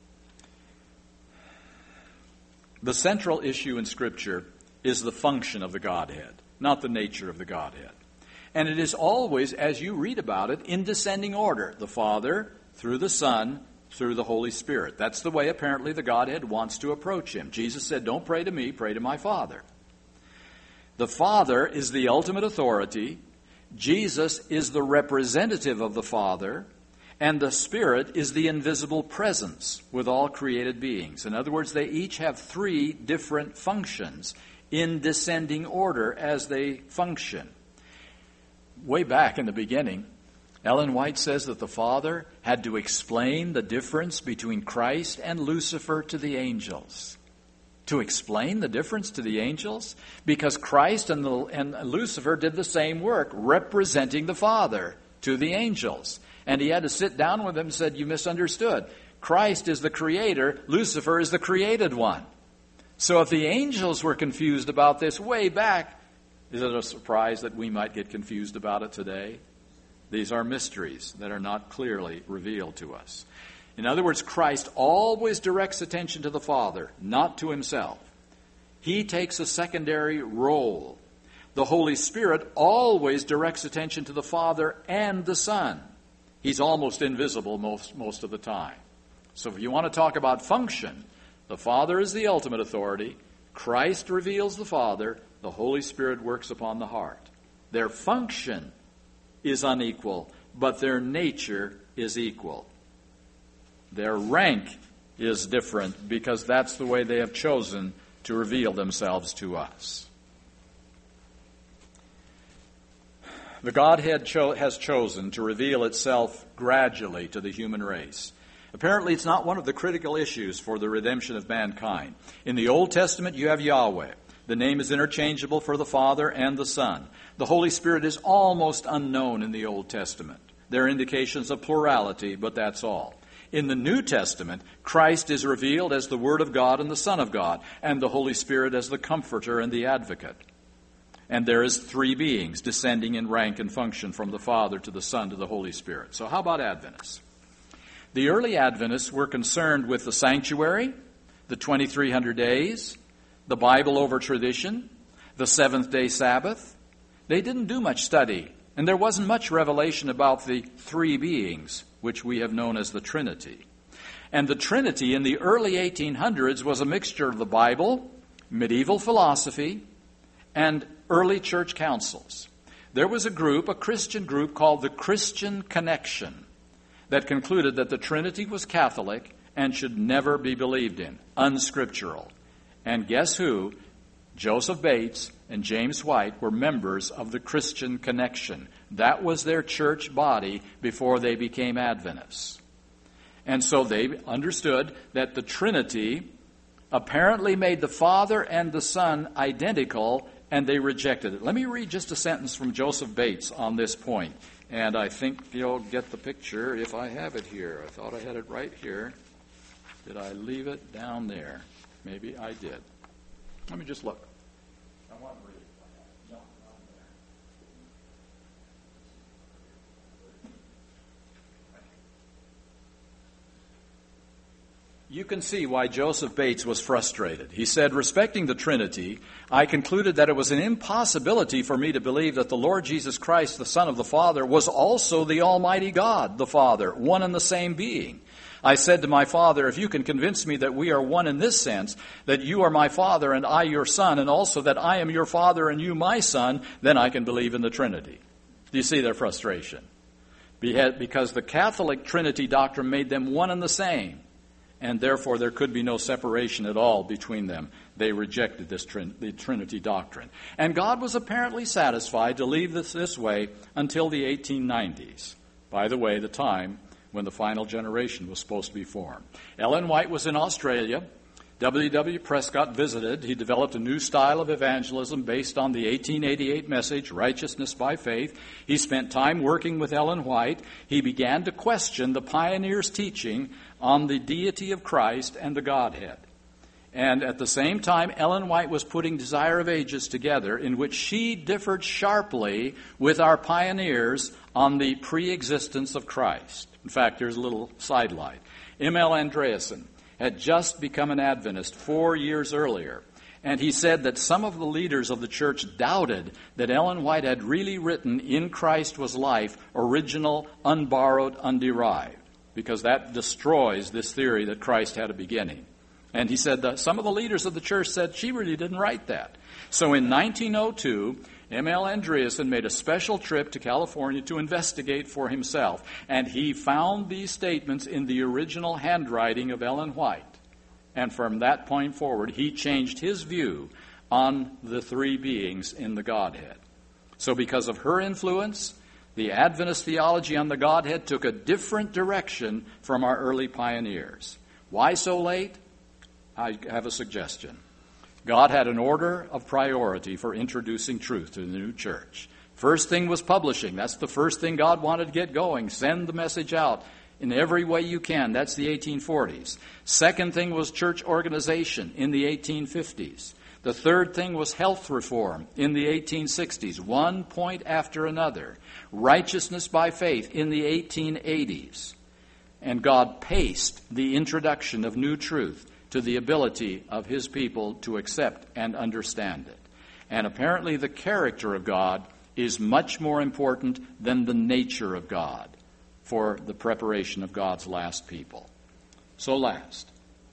The central issue in Scripture is the function of the Godhead, not the nature of the Godhead. And it is always, as you read about it, in descending order. The Father, through the Son, through the Holy Spirit. That's the way apparently the Godhead wants to approach him. Jesus said, don't pray to me, pray to my Father. The Father is the ultimate authority. Jesus is the representative of the Father, and the Spirit is the invisible presence with all created beings. In other words, they each have three different functions in descending order as they function. Way back in the beginning, Ellen White says that the Father had to explain the difference between Christ and Lucifer to the angels. To explain the difference to the angels? Because Christ and Lucifer did the same work, representing the Father to the angels. And he had to sit down with them and said, you misunderstood. Christ is the creator. Lucifer is the created one. So if the angels were confused about this way back, is it a surprise that we might get confused about it today? These are mysteries that are not clearly revealed to us. In other words, Christ always directs attention to the Father, not to himself. He takes a secondary role. The Holy Spirit always directs attention to the Father and the Son. He's almost invisible most of the time. So if you want to talk about function, the Father is the ultimate authority. Christ reveals the Father. The Holy Spirit works upon the heart. Their function is unequal, but their nature is equal. Their rank is different because that's the way they have chosen to reveal themselves to us. The Godhead has chosen to reveal itself gradually to the human race. Apparently, it's not one of the critical issues for the redemption of mankind. In the Old Testament, you have Yahweh. The name is interchangeable for the Father and the Son. The Holy Spirit is almost unknown in the Old Testament. There are indications of plurality, but that's all. In the New Testament, Christ is revealed as the Word of God and the Son of God, and the Holy Spirit as the Comforter and the Advocate. And there is three beings descending in rank and function from the Father to the Son to the Holy Spirit. So how about Adventists? The early Adventists were concerned with the sanctuary, the 2300 days, the Bible over tradition, the seventh-day Sabbath. They didn't do much study, and there wasn't much revelation about the three beings, which we have known as the Trinity. And the Trinity in the early 1800s was a mixture of the Bible, medieval philosophy, and early church councils. There was a Christian group called the Christian Connection, that concluded that the Trinity was Catholic and should never be believed in, unscriptural. And guess who? Joseph Bates and James White were members of the Christian Connection. That was their church body before they became Adventists. And so they understood that the Trinity apparently made the Father and the Son identical, and they rejected it. Let me read just a sentence from Joseph Bates on this point. And I think you'll get the picture if I have it here. I thought I had it right here. Did I leave it down there? Maybe I did. Let me just look. I want to read it. No, not there. You can see why Joseph Bates was frustrated. He said, respecting the Trinity, I concluded that it was an impossibility for me to believe that the Lord Jesus Christ, the Son of the Father, was also the Almighty God, the Father, one and the same being. I said to my Father, if you can convince me that we are one in this sense, that you are my Father and I your Son, and also that I am your Father and you my Son, then I can believe in the Trinity. Do you see their frustration? Because the Catholic Trinity doctrine made them one and the same. And therefore there could be no separation at all between them. They rejected the Trinity doctrine. And God was apparently satisfied to leave this way until the 1890s. By the way, the time when the final generation was supposed to be formed. Ellen White was in Australia. W.W. Prescott visited. He developed a new style of evangelism based on the 1888 message, Righteousness by Faith. He spent time working with Ellen White. He began to question the pioneers' teaching on the deity of Christ and the Godhead. And at the same time, Ellen White was putting Desire of Ages together, in which she differed sharply with our pioneers on the pre-existence of Christ. In fact, there's a little sidelight. M.L. Andreasen had just become an Adventist 4 years earlier, and he said that some of the leaders of the church doubted that Ellen White had really written In Christ Was Life, original, unborrowed, underived, because that destroys this theory that Christ had a beginning. And he said that some of the leaders of the church said she really didn't write that. So in 1902, M.L. Andreasen made a special trip to California to investigate for himself, and he found these statements in the original handwriting of Ellen White. And from that point forward, he changed his view on the three beings in the Godhead. So because of her influence, the Adventist theology on the Godhead took a different direction from our early pioneers. Why so late? I have a suggestion. God had an order of priority for introducing truth to the new church. First thing was publishing. That's the first thing God wanted to get going. Send the message out in every way you can. That's the 1840s. Second thing was church organization in the 1850s. The third thing was health reform in the 1860s, one point after another. Righteousness by faith in the 1880s. And God paced the introduction of new truth to the ability of His people to accept and understand it. And apparently the character of God is much more important than the nature of God for the preparation of God's last people. So last.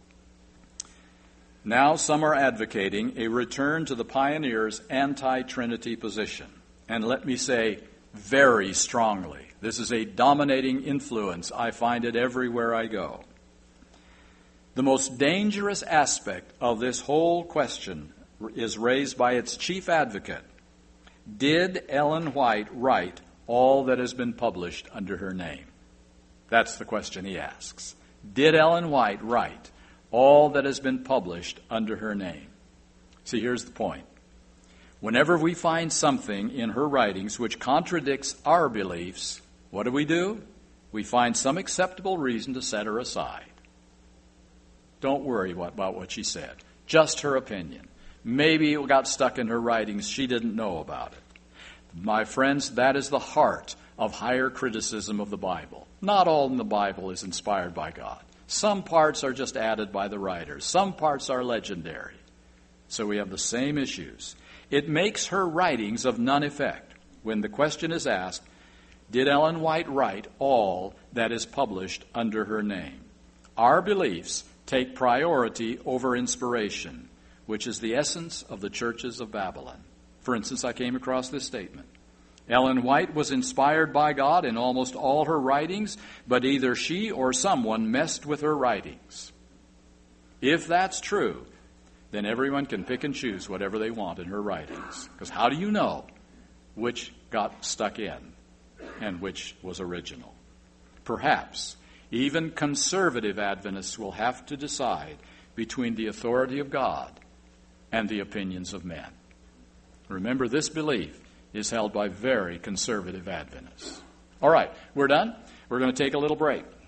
Now some are advocating a return to the pioneers' anti-Trinity position. And let me say very strongly, this is a dominating influence. I find it everywhere I go. The most dangerous aspect of this whole question is raised by its chief advocate. Did Ellen White write all that has been published under her name? That's the question he asks. Did Ellen White write all that has been published under her name? See, here's the point. Whenever we find something in her writings which contradicts our beliefs, what do? We find some acceptable reason to set her aside. Don't worry about what she said. Just her opinion. Maybe it got stuck in her writings. She didn't know about it. My friends, that is the heart of higher criticism of the Bible. Not all in the Bible is inspired by God. Some parts are just added by the writers. Some parts are legendary. So we have the same issues. It makes her writings of none effect when the question is asked, did Ellen White write all that is published under her name? Our beliefs take priority over inspiration, which is the essence of the churches of Babylon. For instance, I came across this statement. Ellen White was inspired by God in almost all her writings, but either she or someone messed with her writings. If that's true, then everyone can pick and choose whatever they want in her writings. Because how do you know which got stuck in and which was original? Perhaps even conservative Adventists will have to decide between the authority of God and the opinions of men. Remember, this belief is held by very conservative Adventists. All right, we're done. We're going to take a little break.